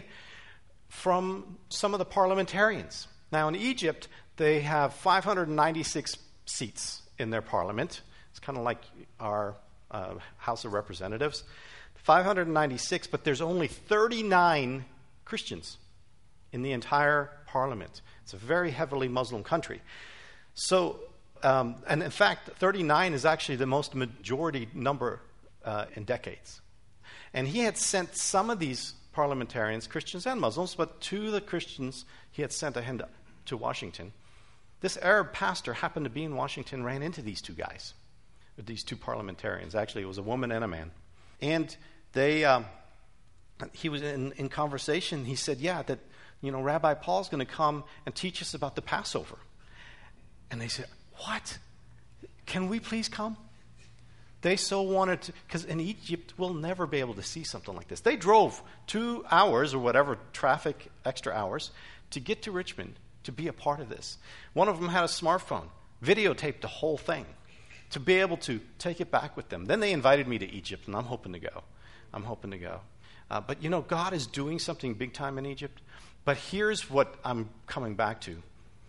from some of the parliamentarians. Now in Egypt, they have five hundred ninety-six seats in their parliament. It's kind of like our uh, House of Representatives. five hundred ninety-six, but there's only thirty-nine Christians in the entire parliament. It's a very heavily Muslim country. So, um, and in fact, thirty-nine is actually the most majority number uh, in decades. And he had sent some of these parliamentarians, Christians and Muslims, but two of the Christians he had sent ahead to Washington. This Arab pastor happened to be in Washington, ran into these two guys, these two parliamentarians. Actually, it was a woman and a man. And they, um, he was in, in conversation. He said, yeah, that, you know, Rabbi Paul's going to come and teach us about the Passover. And they said, what? Can we please come? They so wanted to, because in Egypt, we'll never be able to see something like this. They drove two hours or whatever, traffic, extra hours, to get to Richmond to be a part of this. One of them had a smartphone, videotaped the whole thing to be able to take it back with them. Then they invited me to Egypt, and I'm hoping to go. I'm hoping to go. Uh, but, you know, God is doing something big time in Egypt. But here's what I'm coming back to.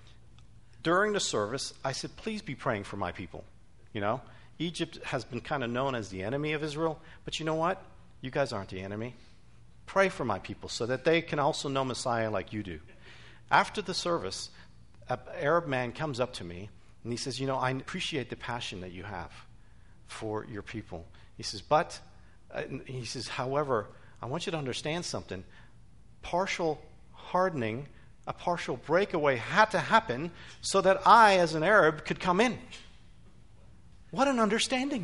During the service, I said, please be praying for my people, you know. Egypt has been kind of known as the enemy of Israel, but you know what? You guys aren't the enemy. Pray for my people so that they can also know Messiah like you do. After the service, an Arab man comes up to me, and he says, you know, I appreciate the passion that you have for your people. He says, but, uh, he says, however, I want you to understand something. Partial hardening, a partial breakaway had to happen so that I, as an Arab, could come in. What an understanding.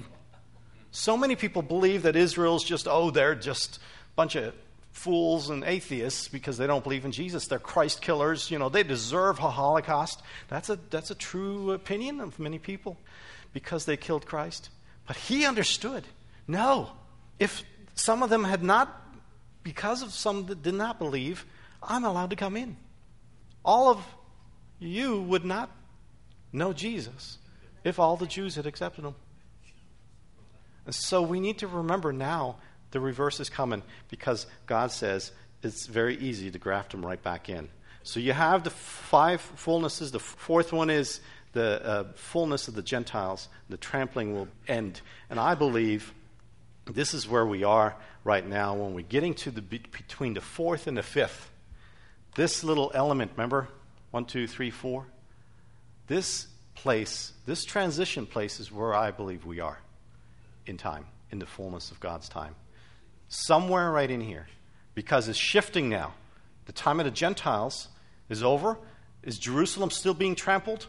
So many people believe that Israel's just, oh, they're just a bunch of fools and atheists because they don't believe in Jesus. They're Christ killers. You know, they deserve a Holocaust. That's a, that's a true opinion of many people because they killed Christ. But he understood. No. If some of them had not, because of some that did not believe, I'm allowed to come in. All of you would not know Jesus if all the Jews had accepted him. And so we need to remember now the reverse is coming because God says it's very easy to graft them right back in. So you have the five fullnesses. The fourth one is the uh, fullness of the Gentiles. The trampling will end. And I believe this is where we are right now when we're getting to the between the fourth and the fifth. This little element, remember? One, two, three, four. This place, this transition place is where I believe we are in time, in the fullness of God's time. Somewhere right in here. Because it's shifting now. The time of the Gentiles is over. Is Jerusalem still being trampled?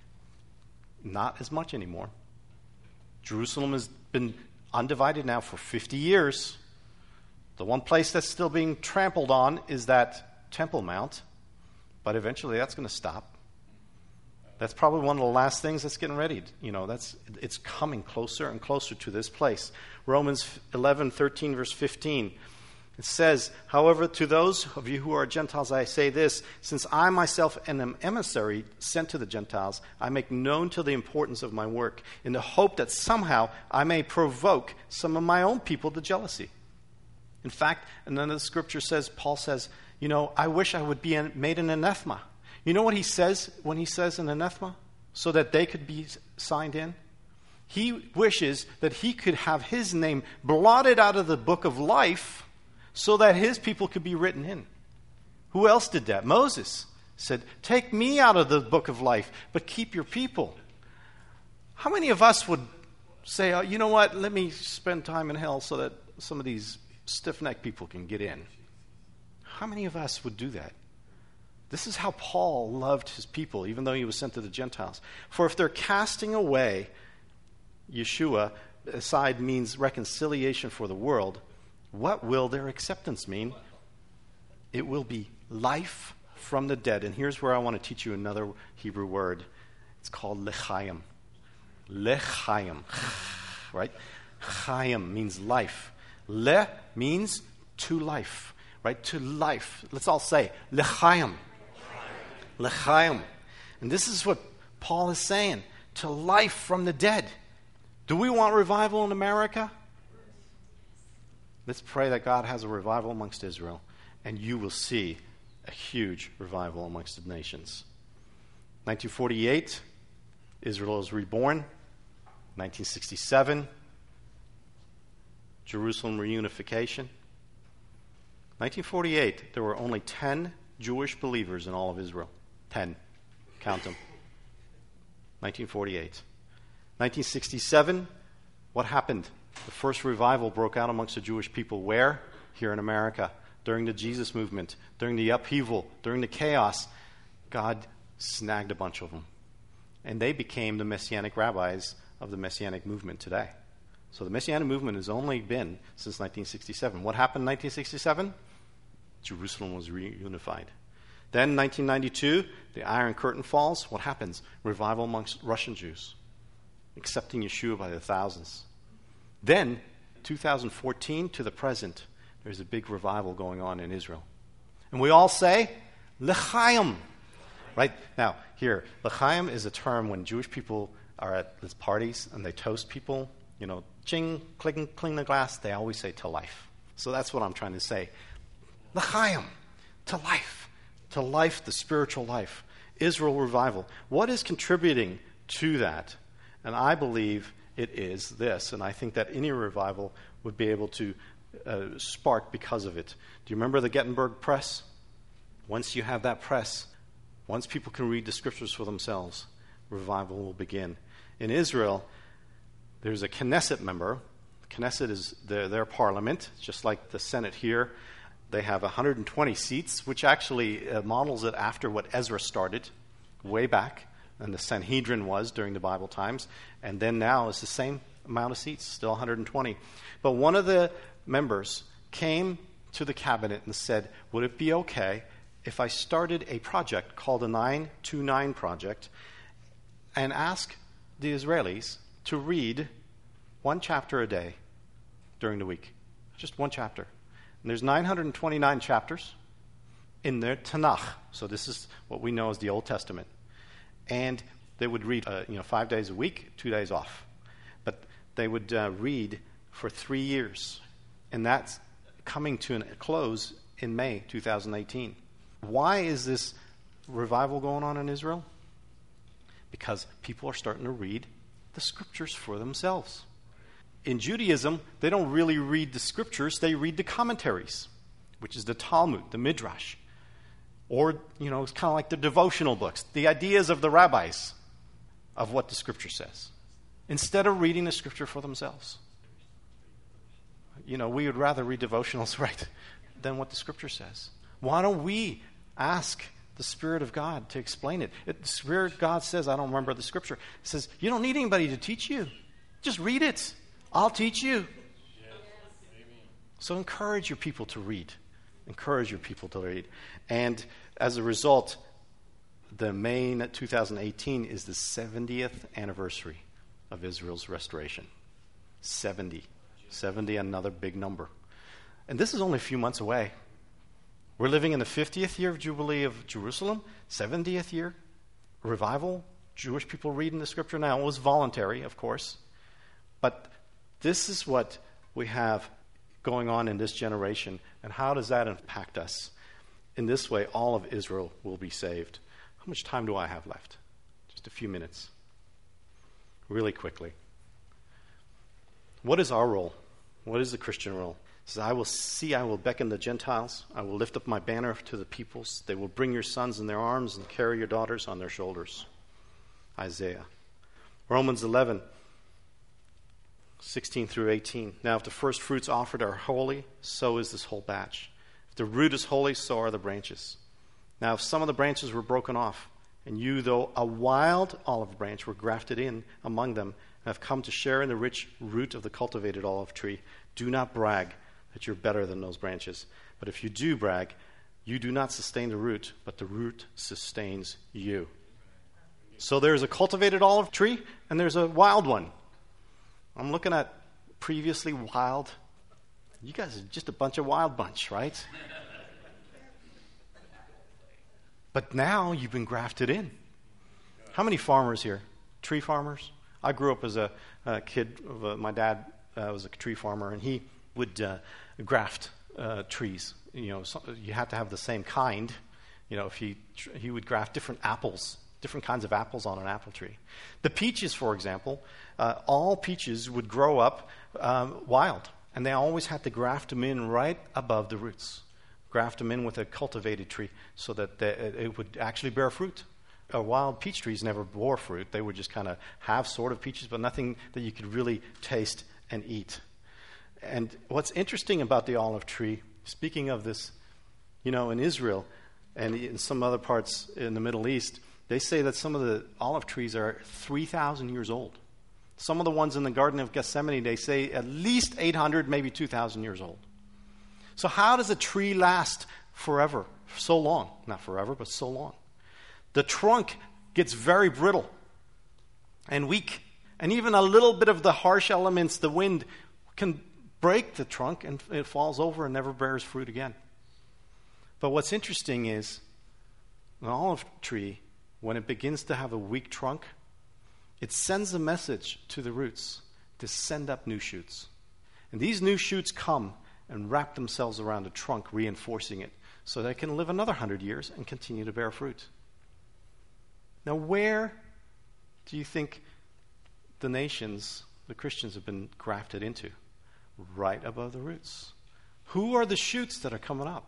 Not as much anymore. Jerusalem has been undivided now for fifty years. The one place that's still being trampled on is that Temple Mount. But eventually that's going to stop. That's probably one of the last things that's getting ready. You know, that's it's coming closer and closer to this place. Romans eleven, thirteen, verse fifteen. It says, however, to those of you who are Gentiles, I say this, since I myself am an emissary sent to the Gentiles, I make known to the importance of my work in the hope that somehow I may provoke some of my own people to jealousy. In fact, and then the scripture says, Paul says, you know, I wish I would be made an anathema. You know what he says when he says an anathema? so that they could be signed in. He wishes that he could have his name blotted out of the book of life so that his people could be written in. Who else did that? Moses said, take me out of the book of life, but keep your people. How many of us would say, oh, you know what, let me spend time in hell so that some of these stiff-necked people can get in? How many of us would do that? This is how Paul loved his people, even though he was sent to the Gentiles. For if they're casting away, Yeshua aside means reconciliation for the world, what will their acceptance mean? It will be life from the dead. And here's where I want to teach you another Hebrew word. It's called lechayim. Lechayim. Right? Chayim means life. Le means to life. Right? To life. Let's all say lechayim. Lechayim. And this is what Paul is saying. To life from the dead. Do we want revival in America? Let's pray that God has a revival amongst Israel, and you will see a huge revival amongst the nations. nineteen forty-eight, Israel is reborn. nineteen sixty-seven, Jerusalem reunification. nineteen forty-eight, there were only ten Jewish believers in all of Israel. ten. Count them. nineteen forty-eight. nineteen sixty-seven, what happened? The first revival broke out amongst the Jewish people. Where? Here in America. During the Jesus movement, during the upheaval, during the chaos, God snagged a bunch of them. And they became the Messianic rabbis of the Messianic movement today. So the Messianic movement has only been since nineteen sixty-seven. What happened in nineteen sixty-seven? Jerusalem was reunified. Then nineteen ninety-two, the Iron Curtain falls. What happens? Revival amongst Russian Jews, accepting Yeshua by the thousands. Then, two thousand fourteen to the present, there's a big revival going on in Israel. And we all say, L'chaim. Right? Now, here, L'chaim is a term when Jewish people are at these parties and they toast people, you know, ching, cling, cling the glass, they always say to life. So that's what I'm trying to say. L'chaim, to life. To life, the spiritual life. Israel revival. What is contributing to that? And I believe it is this, and I think that any revival would be able to uh, spark because of it. Do you remember the Gutenberg press? Once you have that press, once people can read the scriptures for themselves, revival will begin. In Israel, there's a Knesset member. Knesset is their, their parliament, just like the Senate here. They have one hundred twenty seats, which actually uh, models it after what Ezra started way back, and the Sanhedrin was during the Bible times, and then now it's the same amount of seats, still one hundred twenty. But one of the members came to the cabinet and said, would it be okay if I started a project called the nine two nine Project and ask the Israelis to read one chapter a day during the week? Just one chapter. And there's nine hundred twenty-nine chapters in their Tanakh. So this is what we know as the Old Testament. And they would read, uh, you know, five days a week, two days off. But they would uh, read for three years. And that's coming to a close in May two thousand eighteen. Why is this revival going on in Israel? Because people are starting to read the scriptures for themselves. In Judaism, they don't really read the scriptures, they read the commentaries, which is the Talmud, the Midrash. Or, you know, it's kind of like the devotional books, the ideas of the rabbis of what the scripture says, instead of reading the scripture for themselves. You know, we would rather read devotionals, right, than what the scripture says. Why don't we ask the Spirit of God to explain it? It the Spirit of God says, I don't remember the scripture, it says, you don't need anybody to teach you. Just read it. I'll teach you. So encourage your people to read. Encourage your people to read. And as a result, the May two thousand eighteen is the seventieth anniversary of Israel's restoration. seventy. seventy, another big number. And this is only a few months away. We're living in the fiftieth year of Jubilee of Jerusalem, seventieth year. Revival, Jewish people reading the scripture now. It was voluntary, of course. But this is what we have going on in this generation. And how does that impact us? In this way, all of Israel will be saved. How much time do I have left? Just Just a few minutes. Really quickly. What is our role? What is the Christian role? It says, I will see, I will beckon the Gentiles. I will lift up my banner to the peoples. They will bring your sons in their arms and carry your daughters on their shoulders. Isaiah. Romans eleven, sixteen through eighteen. Now if the first fruits offered are holy, so is this whole batch. If the root is holy, so are the branches. Now if some of the branches were broken off, and you, though a wild olive branch, were grafted in among them, and have come to share in the rich root of the cultivated olive tree, do not brag that you're better than those branches. But if you do brag, you do not sustain the root, but the root sustains you. So there's a cultivated olive tree, and there's a wild one. I'm looking at previously wild. You guys are just a bunch of wild bunch, right? But now you've been grafted in. How many farmers here? Tree farmers? I grew up as a, a kid. Of a, my dad uh, was a tree farmer, and he would uh, graft uh, trees. You know, so you had to have the same kind. You know, if he he would graft different apples, different kinds of apples on an apple tree. The peaches, for example, uh, all peaches would grow up um, wild, and they always had to graft them in right above the roots. Graft them in with a cultivated tree so that they, it would actually bear fruit. Uh, wild peach trees never bore fruit. They would just kind of have sort of peaches, but nothing that you could really taste and eat. And what's interesting about the olive tree, speaking of this, you know, in Israel and in some other parts in the Middle East, they say that some of the olive trees are three thousand years old. Some of the ones in the Garden of Gethsemane, they say at least eight hundred, maybe two thousand years old. So how does a tree last forever, so long? Not forever, but so long. The trunk gets very brittle and weak. And even a little bit of the harsh elements, the wind, can break the trunk and it falls over and never bears fruit again. But what's interesting is an olive tree, when it begins to have a weak trunk, it sends a message to the roots to send up new shoots. And these new shoots come and wrap themselves around the trunk, reinforcing it, so they can live another hundred years and continue to bear fruit. Now, where do you think the nations, the Christians, have been grafted into? Right above the roots. Who are the shoots that are coming up?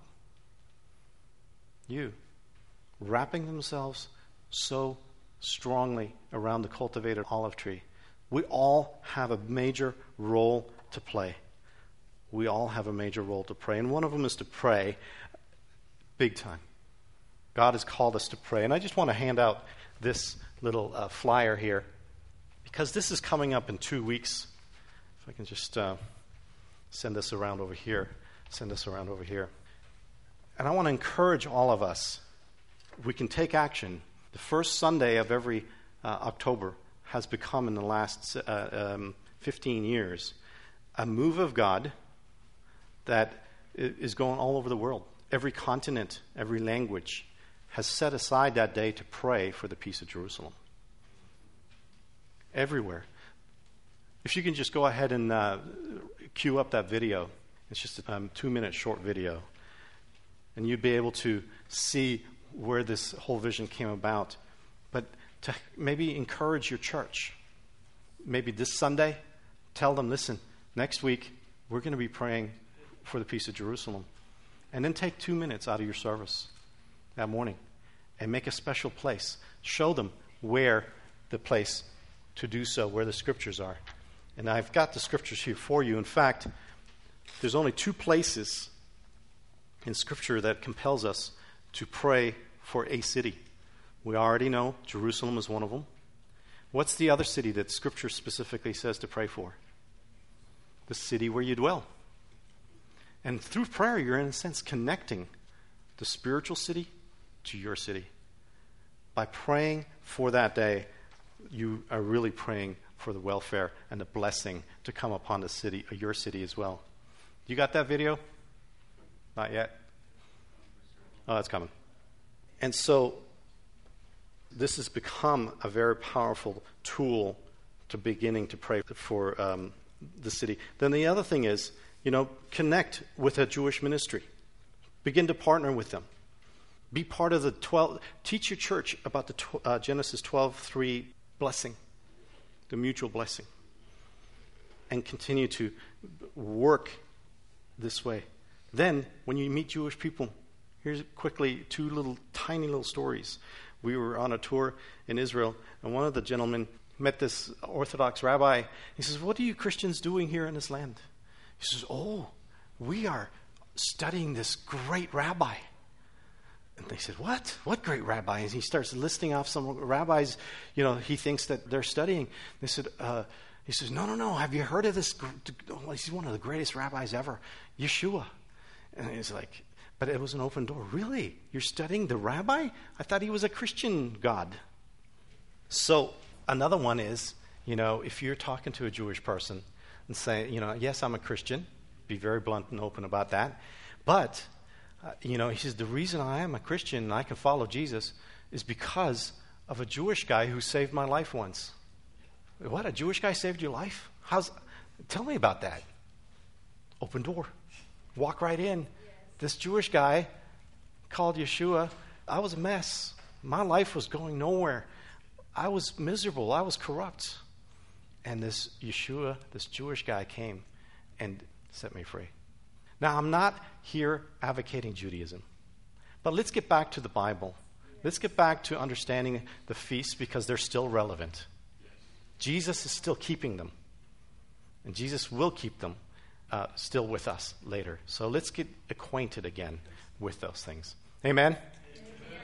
You. Wrapping themselves so strongly around the cultivated olive tree. We all have a major role to play. We all have a major role to pray, and one of them is to pray big time. God has called us to pray, and I just want to hand out this little uh, flyer here, because this is coming up in two weeks. If I can just uh, send this around over here, send this around over here. And I want to encourage all of us, we can take action. The first Sunday of every uh, October has become, in the last uh, um, fifteen years, a move of God that is going all over the world. Every continent, every language has set aside that day to pray for the peace of Jerusalem. Everywhere. If you can just go ahead and uh, cue up that video. It's just a um, two-minute short video. And you'd be able to see where this whole vision came about. But to maybe encourage your church. Maybe this Sunday, tell them, listen, next week we're going to be praying for the peace of Jerusalem. And then take two minutes out of your service that morning and make a special place. Show them where the place to do so, where the scriptures are. And I've got the scriptures here for you. In fact, there's only two places in Scripture that compels us to pray for a city. We already know Jerusalem is one of them. What's the other city that Scripture specifically says to pray for? The city where you dwell. And through prayer, you're in a sense connecting the spiritual city to your city. By praying for that day, you are really praying for the welfare and the blessing to come upon the city, your city as well. You got that video? Not yet? Oh, that's coming. And so this has become a very powerful tool to beginning to pray for um, the city. Then the other thing is, you know, connect with a Jewish ministry. Begin to partner with them. Be part of the twelve. Teach your church about the tw- uh, Genesis twelve three blessing, the mutual blessing. And continue to work this way. Then, when you meet Jewish people, here's quickly two little, tiny little stories. We were on a tour in Israel, and one of the gentlemen met this Orthodox rabbi. He says, "What are you Christians doing here in this land?" He says, "Oh, we are studying this great rabbi." And they said, "What? What great rabbi?" And he starts listing off some rabbis, you know, he thinks that they're studying. They said, uh, he says, no, no, no, have you heard of this? Oh, he's one of the greatest rabbis ever, Yeshua. And he's like, but it was an open door. Really? You're studying the rabbi? I thought he was a Christian God. So another one is, you know, if you're talking to a Jewish person and say, you know, yes, I'm a Christian, be very blunt and open about that. But, uh, you know, he says, the reason I am a Christian and I can follow Jesus is because of a Jewish guy who saved my life once. What? A Jewish guy saved your life? How's? Tell me about that. Open door. Walk right in. Yes. This Jewish guy called Yeshua. I was a mess. My life was going nowhere. I was miserable. I was corrupt. And this Yeshua, this Jewish guy came and set me free. Now, I'm not here advocating Judaism. But let's get back to the Bible. Let's get back to understanding the feasts because they're still relevant. Jesus is still keeping them. And Jesus will keep them uh, still with us later. So let's get acquainted again with those things. Amen? Amen.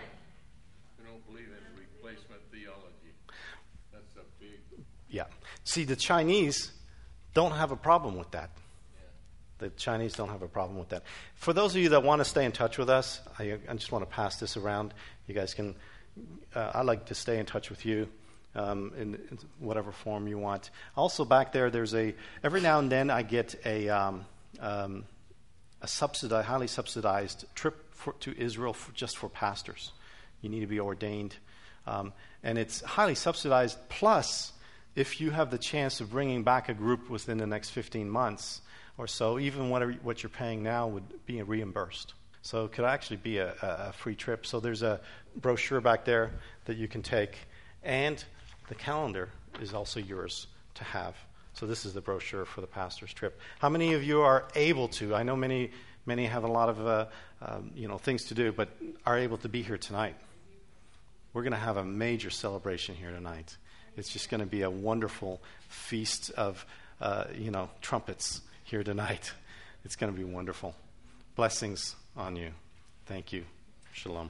I don't believe in replacement theology. That's a big... Yeah. See, the Chinese don't have a problem with that. The Chinese don't have a problem with that. For those of you that want to stay in touch with us, I, I just want to pass this around. You guys can, uh, I'd like to stay in touch with you um, in, in whatever form you want. Also back there, there's a, every now and then I get a, um, um, a subsidized, highly subsidized trip for, to Israel for, just for pastors. You need to be ordained. Um, and it's highly subsidized. Plus, if you have the chance of bringing back a group within the next fifteen months, or so, even whatever what you're paying now would be reimbursed. So it could actually be a, a free trip. So there's a brochure back there that you can take, and the calendar is also yours to have. So this is the brochure for the pastor's trip. How many of you are able to? I know many many have a lot of uh, um, you know things to do, but are able to be here tonight. We're going to have a major celebration here tonight. It's just going to be a wonderful feast of uh, you know trumpets here tonight. It's going to be wonderful. Blessings on you. Thank you. Shalom.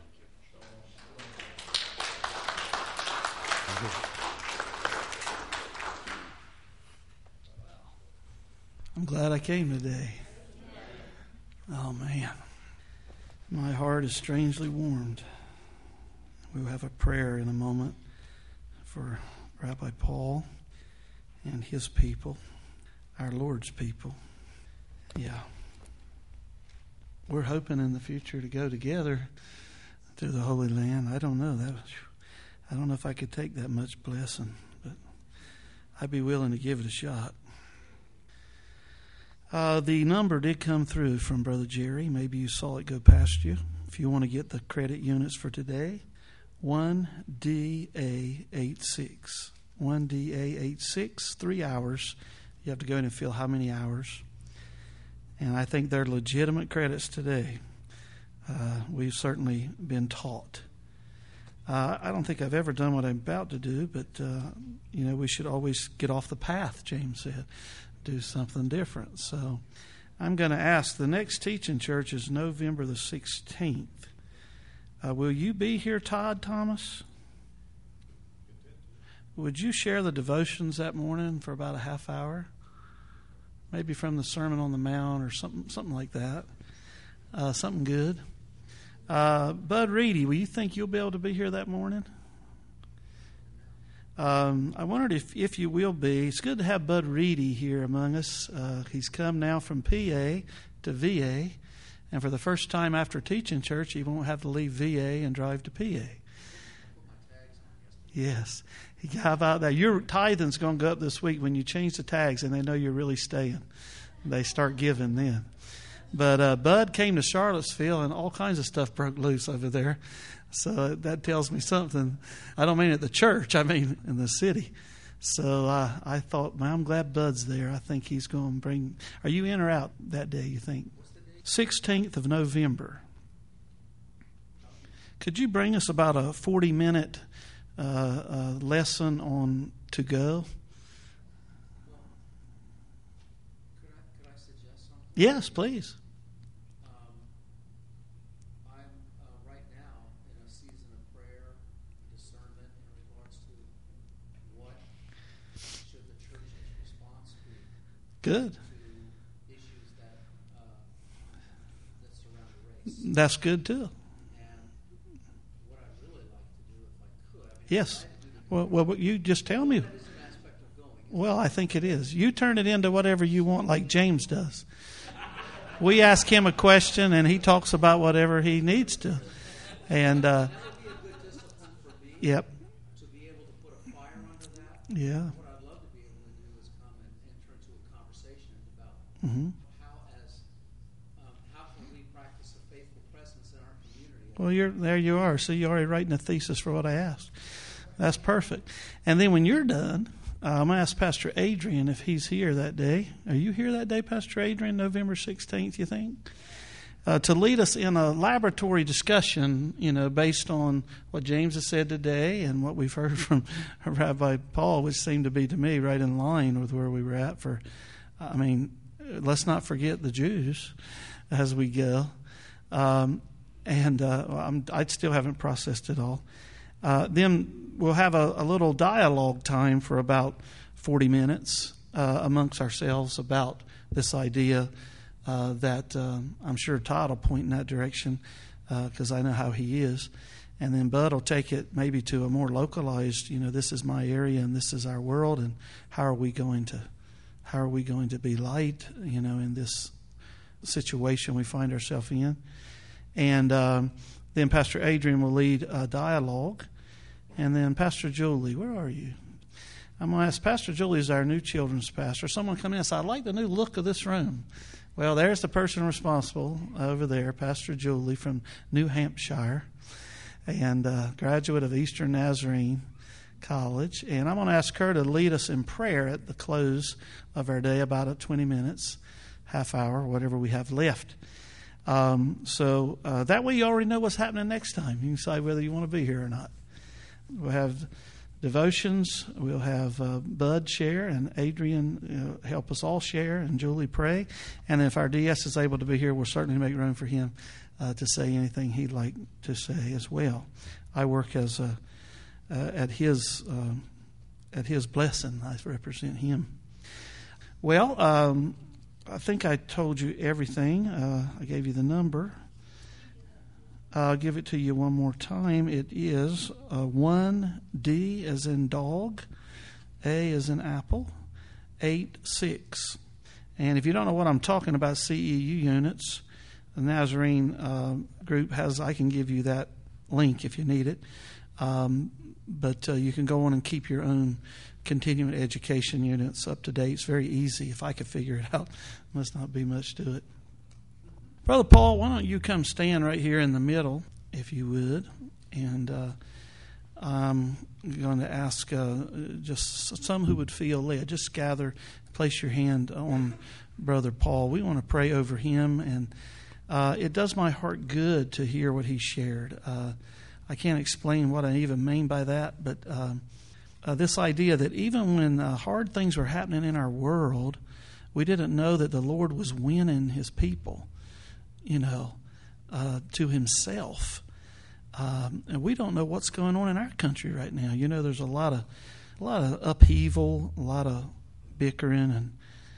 I'm glad I came today. Oh, man. My heart is strangely warmed. We'll have a prayer in a moment for Rabbi Paul and his people, our Lord's people. Yeah. We're hoping in the future to go together to the Holy Land. I don't know. That, I don't know if I could take that much blessing, but I'd be willing to give it a shot. Uh, the number did come through from Brother Jerry. Maybe you saw it go past you. If you want to get the credit units for today, one D A eighty-six. one D A eighty-six, three hours. You have to go in and fill how many hours. And I think they're legitimate credits today. Uh, we've certainly been taught. Uh, I don't think I've ever done what I'm about to do, but, uh, you know, we should always get off the path, James said. Do something different. So I'm going to ask, the next teaching church is November the sixteenth. Uh, will you be here, Todd Thomas? Would you share the devotions that morning for about a half hour? Maybe from the Sermon on the Mount or something something like that. Uh, something good. Uh, Bud Reedy, will you think you'll be able to be here that morning? Um, I wondered if, if you will be. It's good to have Bud Reedy here among us. Uh, he's come now from P A to V A. And for the first time after teaching church, he won't have to leave V A and drive to P A. Yes. How about that? Your tithing's going to go up this week when you change the tags and they know you're really staying. They start giving then. But uh, Bud came to Charlottesville, and all kinds of stuff broke loose over there. So that tells me something. I don't mean at the church. I mean in the city. So uh, I thought, man, I'm glad Bud's there. I think he's going to bring... Are you in or out that day, you think? sixteenth of November. Could you bring us about a forty-minute uh, uh, lesson on to go? Could I, could I suggest something? Yes, please. Um, I'm uh, right now in a season of prayer, discernment in regards to what should the church's response be Good. to issues that uh, that surround race. That's good, too. And what I'd really like to do, if I could, I mean, Yes. I do the Well, well, you just tell me. that is an aspect of going. Well, I think it is. You turn it into whatever you want, like James does. We ask him a question, and he talks about whatever he needs to. And, uh, That would be a good discipline for me yep, to be able to put a fire under that. yeah. What I'd love to be able to do is come and enter into a conversation about hmm how as um, how can we practice a faithful presence in our community. Well, you're there. You are. So you're already writing a thesis for what I asked. That's perfect. And then when you're done, uh, I'm going to ask Pastor Adrian if he's here that day. Are you here that day, Pastor Adrian, November sixteenth, you think? Uh, to lead us in a laboratory discussion, you know, based on what James has said today and what we've heard from Rabbi Paul, which seemed to be, to me, right in line with where we were at for, I mean, let's not forget the Jews as we go. Um, and uh, I'm, I still haven't processed it all. Uh, then we'll have a, a little dialogue time for about forty minutes uh, amongst ourselves about this idea uh, that um, I'm sure Todd will point in that direction because uh, I know how he is. And then Bud will take it maybe to a more localized, you know, this is my area and this is our world, and how are we going to how are we going to be light, you know, in this situation we find ourselves in. And um, then Pastor Adrian will lead a dialogue. And then Pastor Julie, where are you? I'm going to ask Pastor Julie is our new children's pastor. Someone come in and say, I like the new look of this room. Well, there's the person responsible over there, Pastor Julie from New Hampshire, and uh, graduate of Eastern Nazarene College. And I'm going to ask her to lead us in prayer at the close of our day, about twenty minutes, half hour, whatever we have left. Um, so uh, that way you already know what's happening next time. You can decide whether you want to be here or not. We'll have devotions. We'll have uh, Bud share and Adrian you know, help us all share and Julie pray. And if our D S is able to be here, we'll certainly make room for him uh, to say anything he'd like to say as well. I work as a, uh, at his uh, at his blessing. I represent him. Well, um, I think I told you everything. Uh, I gave you the number. I'll give it to you one more time. It is uh, one D as in dog, A as in apple, eight six. And if you don't know what I'm talking about, C E U units, the Nazarene uh, group has, I can give you that link if you need it. Um, but uh, you can go on and keep your own continuing education units up to date. It's very easy. If I could figure it out, must not be much to it. Brother Paul, why don't you come stand right here in the middle, if you would, and uh, I'm going to ask uh, just some who would feel led. Just gather, place your hand on Brother Paul. We want to pray over him, and uh, it does my heart good to hear what he shared. Uh, I can't explain what I even mean by that, but uh, uh, this idea that even when uh, hard things were happening in our world, we didn't know that the Lord was winning his people, you know, uh, to himself. Um, and we don't know what's going on in our country right now. You know, there's a lot of a lot of upheaval, a lot of bickering, and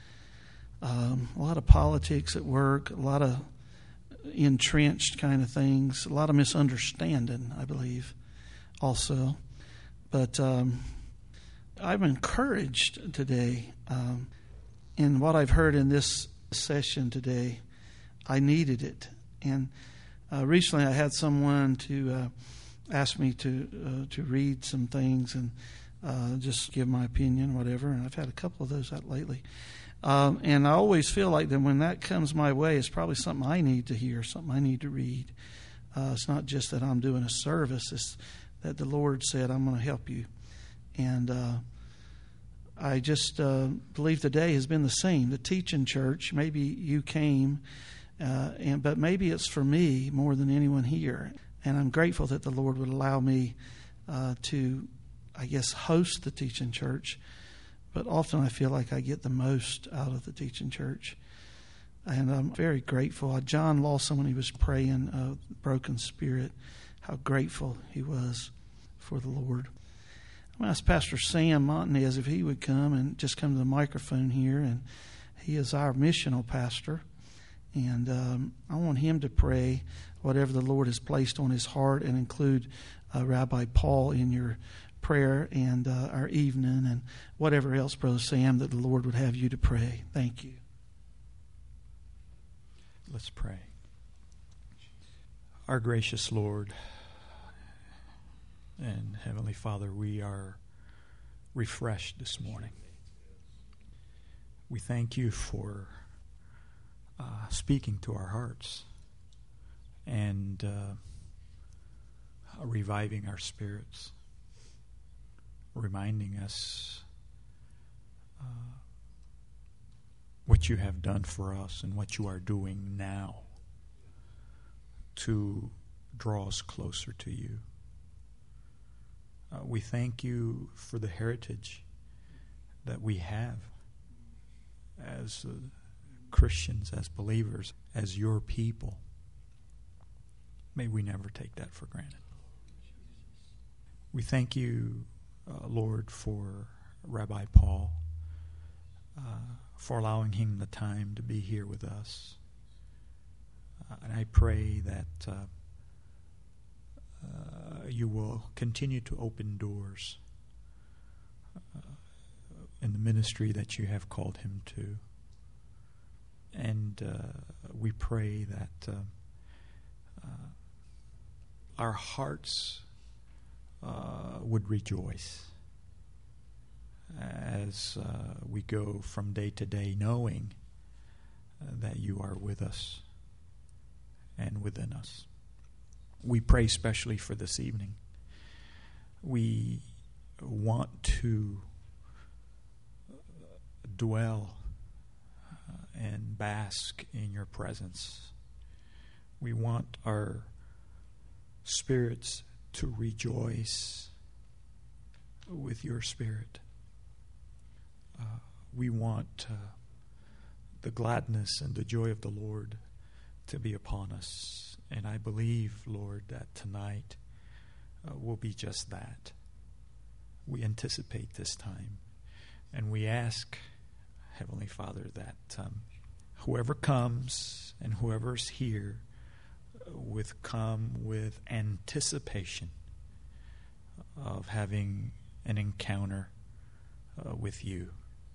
um, a lot of politics at work, a lot of entrenched kind of things, a lot of misunderstanding, I believe, also. But um, I'm encouraged today um, in what I've heard in this session today. I needed it. And uh, recently I had someone to uh, ask me to uh, to read some things and uh, just give my opinion, whatever. And I've had a couple of those out lately. Um, and I always feel like that when that comes my way, it's probably something I need to hear, something I need to read. Uh, it's not just that I'm doing a service, it's that the Lord said, I'm going to help you. And uh, I just uh, believe today has been the same. The teaching church, maybe you came, uh, and but maybe it's for me more than anyone here. And I'm grateful that the Lord would allow me uh, to, I guess, host the teaching church. But often I feel like I get the most out of the teaching church. And I'm very grateful. John Lawson, when he was praying, uh, broken spirit, how grateful he was for the Lord. I'm going to ask Pastor Sam Montanez if he would come and just come to the microphone here. And he is our missional pastor. And um, I want him to pray whatever the Lord has placed on his heart, and include uh, Rabbi Paul in your prayer and uh, our evening and whatever else, Brother Sam, that the Lord would have you to pray. Thank you. Let's pray. Our gracious Lord and Heavenly Father, we are refreshed this morning. We thank you for uh, speaking to our hearts and uh, reviving our spirits, reminding us uh, what you have done for us and what you are doing now to draw us closer to you. Uh, we thank you for the heritage that we have as uh, Christians, as believers, as your people. May we never take that for granted. We thank you, uh, Lord, for Rabbi Paul, uh, for allowing him the time to be here with us. Uh, and I pray that uh, uh, you will continue to open doors uh, in the ministry that you have called him to. And uh, we pray that uh, uh, our hearts uh, would rejoice as uh, we go from day to day, knowing uh, that you are with us and within us. We pray especially for this evening. We want to dwell uh, and bask in your presence. We want our spirits to rejoice with your spirit. Uh, we want uh, the gladness and the joy of the Lord to be upon us. And I believe, Lord, that tonight uh, will be just that. We anticipate this time. And we ask, Heavenly Father, that um, whoever comes and whoever's here uh, with come with anticipation of having an encounter uh, with you.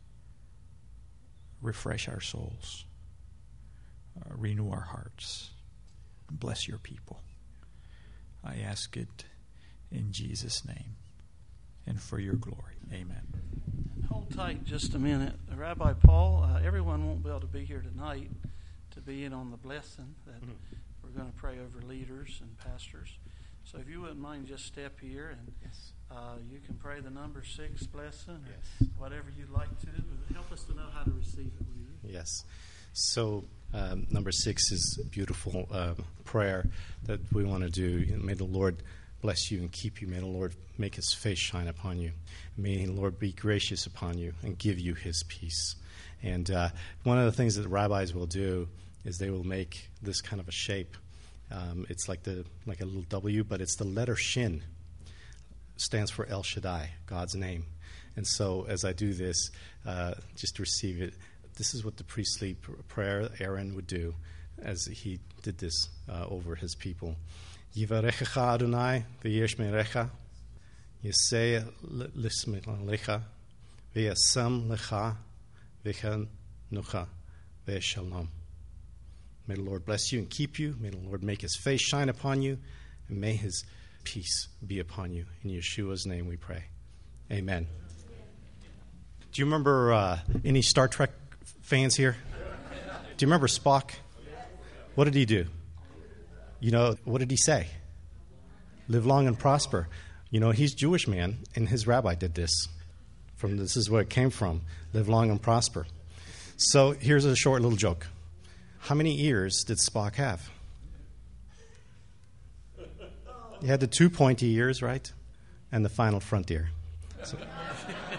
Refresh our souls. Uh, renew our hearts. Bless your people. I ask it in Jesus' name and for your glory. Amen. Hold tight just a minute. Rabbi Paul, uh, everyone won't be able to be here tonight to be in on the blessing that mm-hmm. we're going to pray over leaders and pastors. So if you wouldn't mind, just step here and yes. uh, you can pray the number six blessing or yes. whatever you'd like to. But help us to know how to receive it, will you? Yes. So um, number six is a beautiful uh, prayer that we want to do. May the Lord bless you and keep you. May the Lord make his face shine upon you. May the Lord be gracious upon you and give you his peace. And uh, one of the things that the rabbis will do is they will make this kind of a shape. Um, it's like the like a little W, but it's the letter Shin. Stands for El Shaddai, God's name. And so as I do this, uh, just to receive it, this is what the priestly pr- prayer Aaron would do as he did this uh, over his people. Yivarechecha Adonai v'yishmerecha, Yisei lismelecha, v'yasam lecha, v'chanucha, v'shalom. May the Lord bless you and keep you. May the Lord make his face shine upon you, and may his peace be upon you. In Yeshua's name we pray. Amen. Do you remember uh, any Star Trek fans here? Do you remember Spock? What did he do? You know, what did he say? Live long and prosper. You know, he's Jewish man, and his rabbi did this. From this is where it came from. Live long and prosper. So here's a short little joke. How many ears did Spock have? He had the two pointy ears, right? And the final front ear. So,